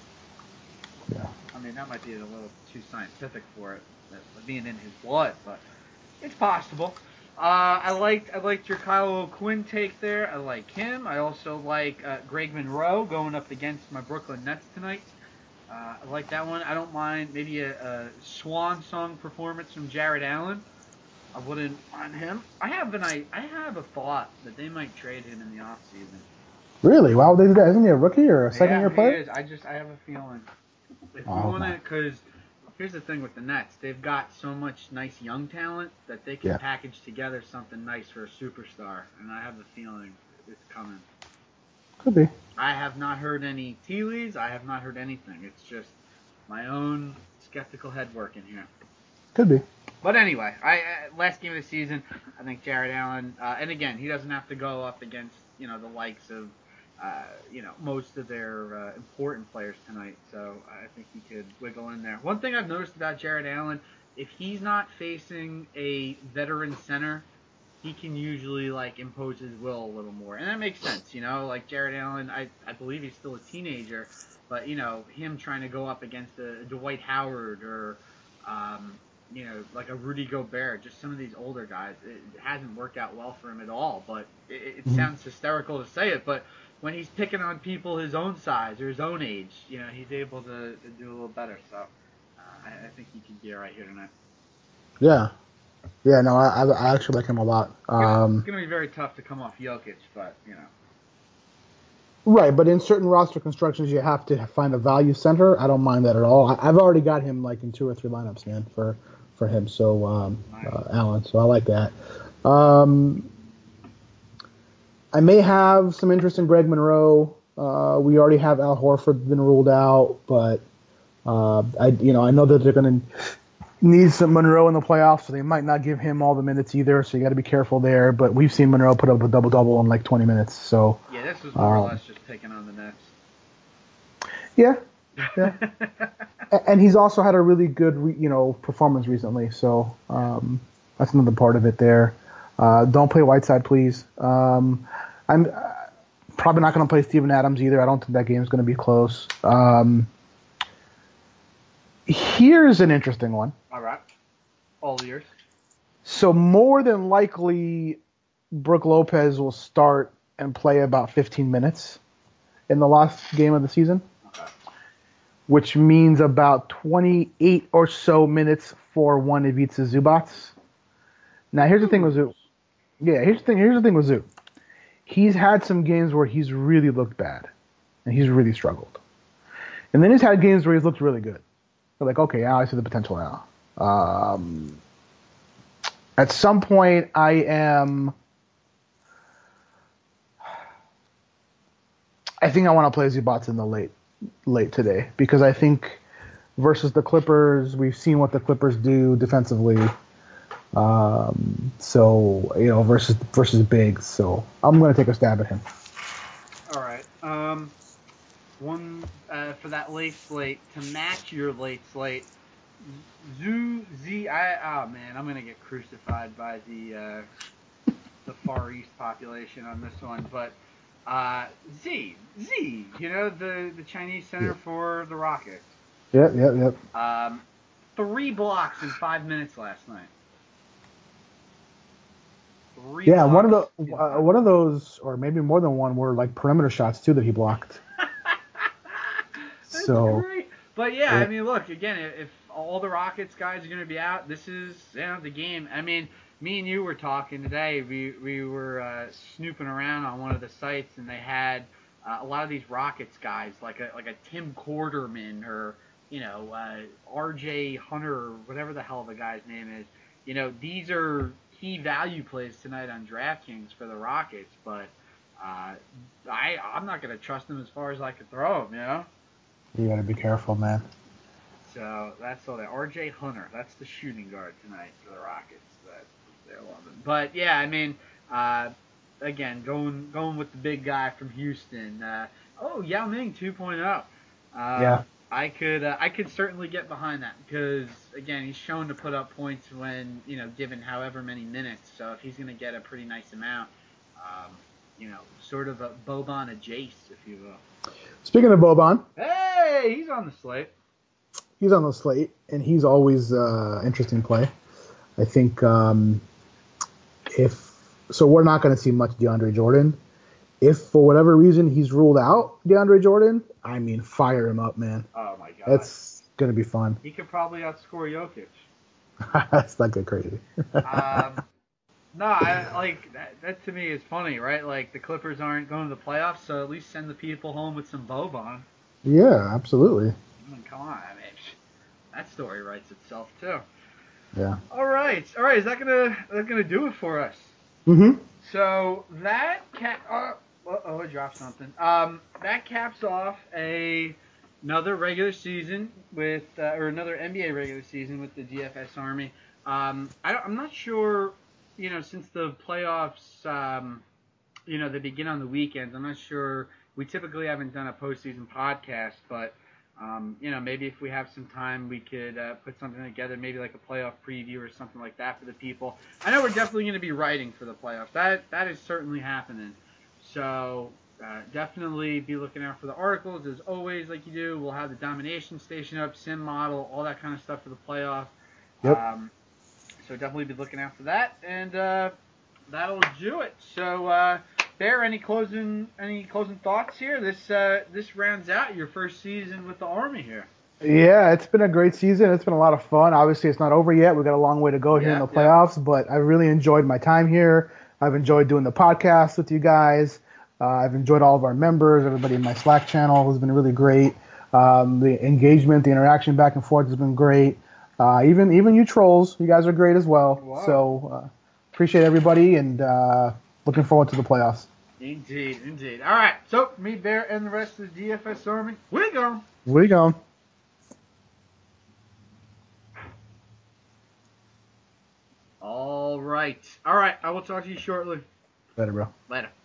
Yeah. I mean, that might be a little too scientific for it, that being in his blood, but it's possible. Uh, I liked I liked your Kyle O'Quinn take there. I like him. I also like uh, Greg Monroe going up against my Brooklyn Nets tonight. Uh, I like that one. I don't mind maybe a, a swan song performance from Jared Allen. I wouldn't mind him. I have an I, I have a thought that they might trade him in the offseason. Really? Why would they do that? Isn't he a rookie or a second yeah, year he player? is. I just I have a feeling. If Oh, you want my. to, because here's the thing with the Nets, they've got so much nice young talent that they can Yeah. package together something nice for a superstar, and I have a feeling it's coming. Could be. I have not heard any tea leaves. I have not heard anything. It's just my own skeptical head working here. Could be. But anyway, I uh, last game of the season, I think Jared Allen, uh, and again, he doesn't have to go up against you know the likes of uh, you know most of their uh, important players tonight. So I think he could wiggle in there. One thing I've noticed about Jared Allen, if he's not facing a veteran center, he can usually like impose his will a little more, and that makes sense. You know, like Jared Allen, I I believe he's still a teenager, but you know him trying to go up against a, a Dwight Howard or um, you know, like a Rudy Gobert, just some of these older guys, it hasn't worked out well for him at all. But it, it Mhm. sounds hysterical to say it, but when he's picking on people his own size or his own age, you know, he's able to, to do a little better. So uh, I, I think he could be all right here tonight. Yeah. Yeah, no, I, I I actually like him a lot. Um, It's going to be very tough to come off Jokic, but, you know. Right, but in certain roster constructions, you have to find a value center. I don't mind that at all. I, I've already got him like in two or three lineups, man, for for him. So um, Nice. uh, Allen, so I like that. Um, I may have some interest in Greg Monroe. Uh, we already have Al Horford been ruled out, but uh, I you know I know that they're going to need some Monroe in the playoffs, so they might not give him all the minutes either. So you got to be careful there. But we've seen Monroe put up a double double in like twenty minutes. So Yeah, this was more Um, or less just taking on the Nets. yeah. Yeah. A- And he's also had a really good, re- you know, performance recently. So um, that's another part of it there. Uh, don't play Whiteside, please. Um, I'm uh, probably not going to play Steven Adams either. I don't think that game's going to be close. Um, here's an interesting one. All right. All yours. So more than likely, Brook Lopez will start and play about fifteen minutes in the last game of the season, Okay. which means about twenty-eight or so minutes for one Ivica Zubac. Now, here's the thing with Zoo. Yeah, here's the thing. Here's the thing with Zoo. He's had some games where he's really looked bad, and he's really struggled. And then he's had games where he's looked really good. They're like, okay, now I see the potential now. Um, at some point, I am. I think I want to play Zubac in the late, late today because I think versus the Clippers, we've seen what the Clippers do defensively. Um, so you know, versus versus bigs. So I'm going to take a stab at him. All right. Um, one uh, for that late slate to match your late slate. Zoo Z. I oh man, I'm gonna get crucified by the uh, the Far East population on this one, but uh, Z Z. You know the the Chinese center Yeah. for the Rockets. Yep, yep, yep. Um, three blocks in five minutes last night. Three Yeah, one of blocks the in uh, five one of those, or maybe more than one, were like perimeter shots too that he blocked. That's so great. But yeah, yeah. I mean, look again. If, if all the Rockets guys are going to be out, this is you know the game. I mean, me and you were talking today. We we were uh, snooping around on one of the sites, and they had uh, a lot of these Rockets guys, like a like a Tim Quarterman or you know uh, R J Hunter or whatever the hell the guy's name is. You know, these are key value plays tonight on DraftKings for the Rockets, but uh, I I'm not going to trust them as far as I could throw them. You know. You got to be careful, man. So that's all that. R J Hunter, that's the shooting guard tonight for the Rockets. That they're loving. But yeah, I mean, uh, again, going going with the big guy from Houston. Uh, oh, Yao Ming two point oh. Uh, Yeah. I could uh, I could certainly get behind that because again, he's shown to put up points when you know given however many minutes. So if he's going to get a pretty nice amount, um, you know, sort of a Boban a Jace, if you will. Speaking of Boban, Hey, he's on the slate. he's on the slate, and he's always uh, interesting play. I think um, if so, we're not going to see much DeAndre Jordan. If for whatever reason he's ruled out DeAndre Jordan, I mean, fire him up, man. Oh my god, That's going to be fun. he could probably outscore Jokic. That's not good crazy. um, no, I like that, that. To me is funny, right? Like the Clippers aren't going to the playoffs, so at least send the people home with some Boban. Yeah, absolutely. I mean, come on, I mean, that story writes itself too. Yeah. All right, all right. Is that gonna that gonna do it for us? Mm-hmm. So that cap. Oh, oh, I dropped something. Um, that caps off a another regular season with, uh, or another N B A regular season with the D F S Army. Um, I don't, I'm not sure. You know, since the playoffs, um, you know, they begin on the weekends. I'm not sure. We typically haven't done a postseason podcast, but um, you know, maybe if we have some time, we could uh, put something together, maybe like a playoff preview or something like that for the people. I know we're definitely going to be writing for the playoffs. That that is certainly happening. So uh, definitely be looking out for the articles as always, like you do. We'll have the domination station up, sim model, all that kind of stuff for the playoff. Yep. Um, so definitely be looking out for that, and uh, that'll do it. So. Uh, Bear, any closing any closing thoughts here? This uh, this rounds out your first season with the Army here. Yeah, it's been a great season. It's been a lot of fun. Obviously, it's not over yet. We've got a long way to go here Yeah, in the yeah. playoffs, but I really enjoyed my time here. I've enjoyed doing the podcast with you guys. Uh, I've enjoyed all of our members, everybody in my Slack channel has been really great. Um, the engagement, the interaction back and forth has been great. Uh, even even you trolls, you guys are great as well. Wow. So uh, appreciate everybody, and uh, looking forward to the playoffs. Indeed, indeed. All right, so me, Bear, and the rest of the D F S Army, we go. We go. All right, all right. I will talk to you shortly. Later, bro. Later.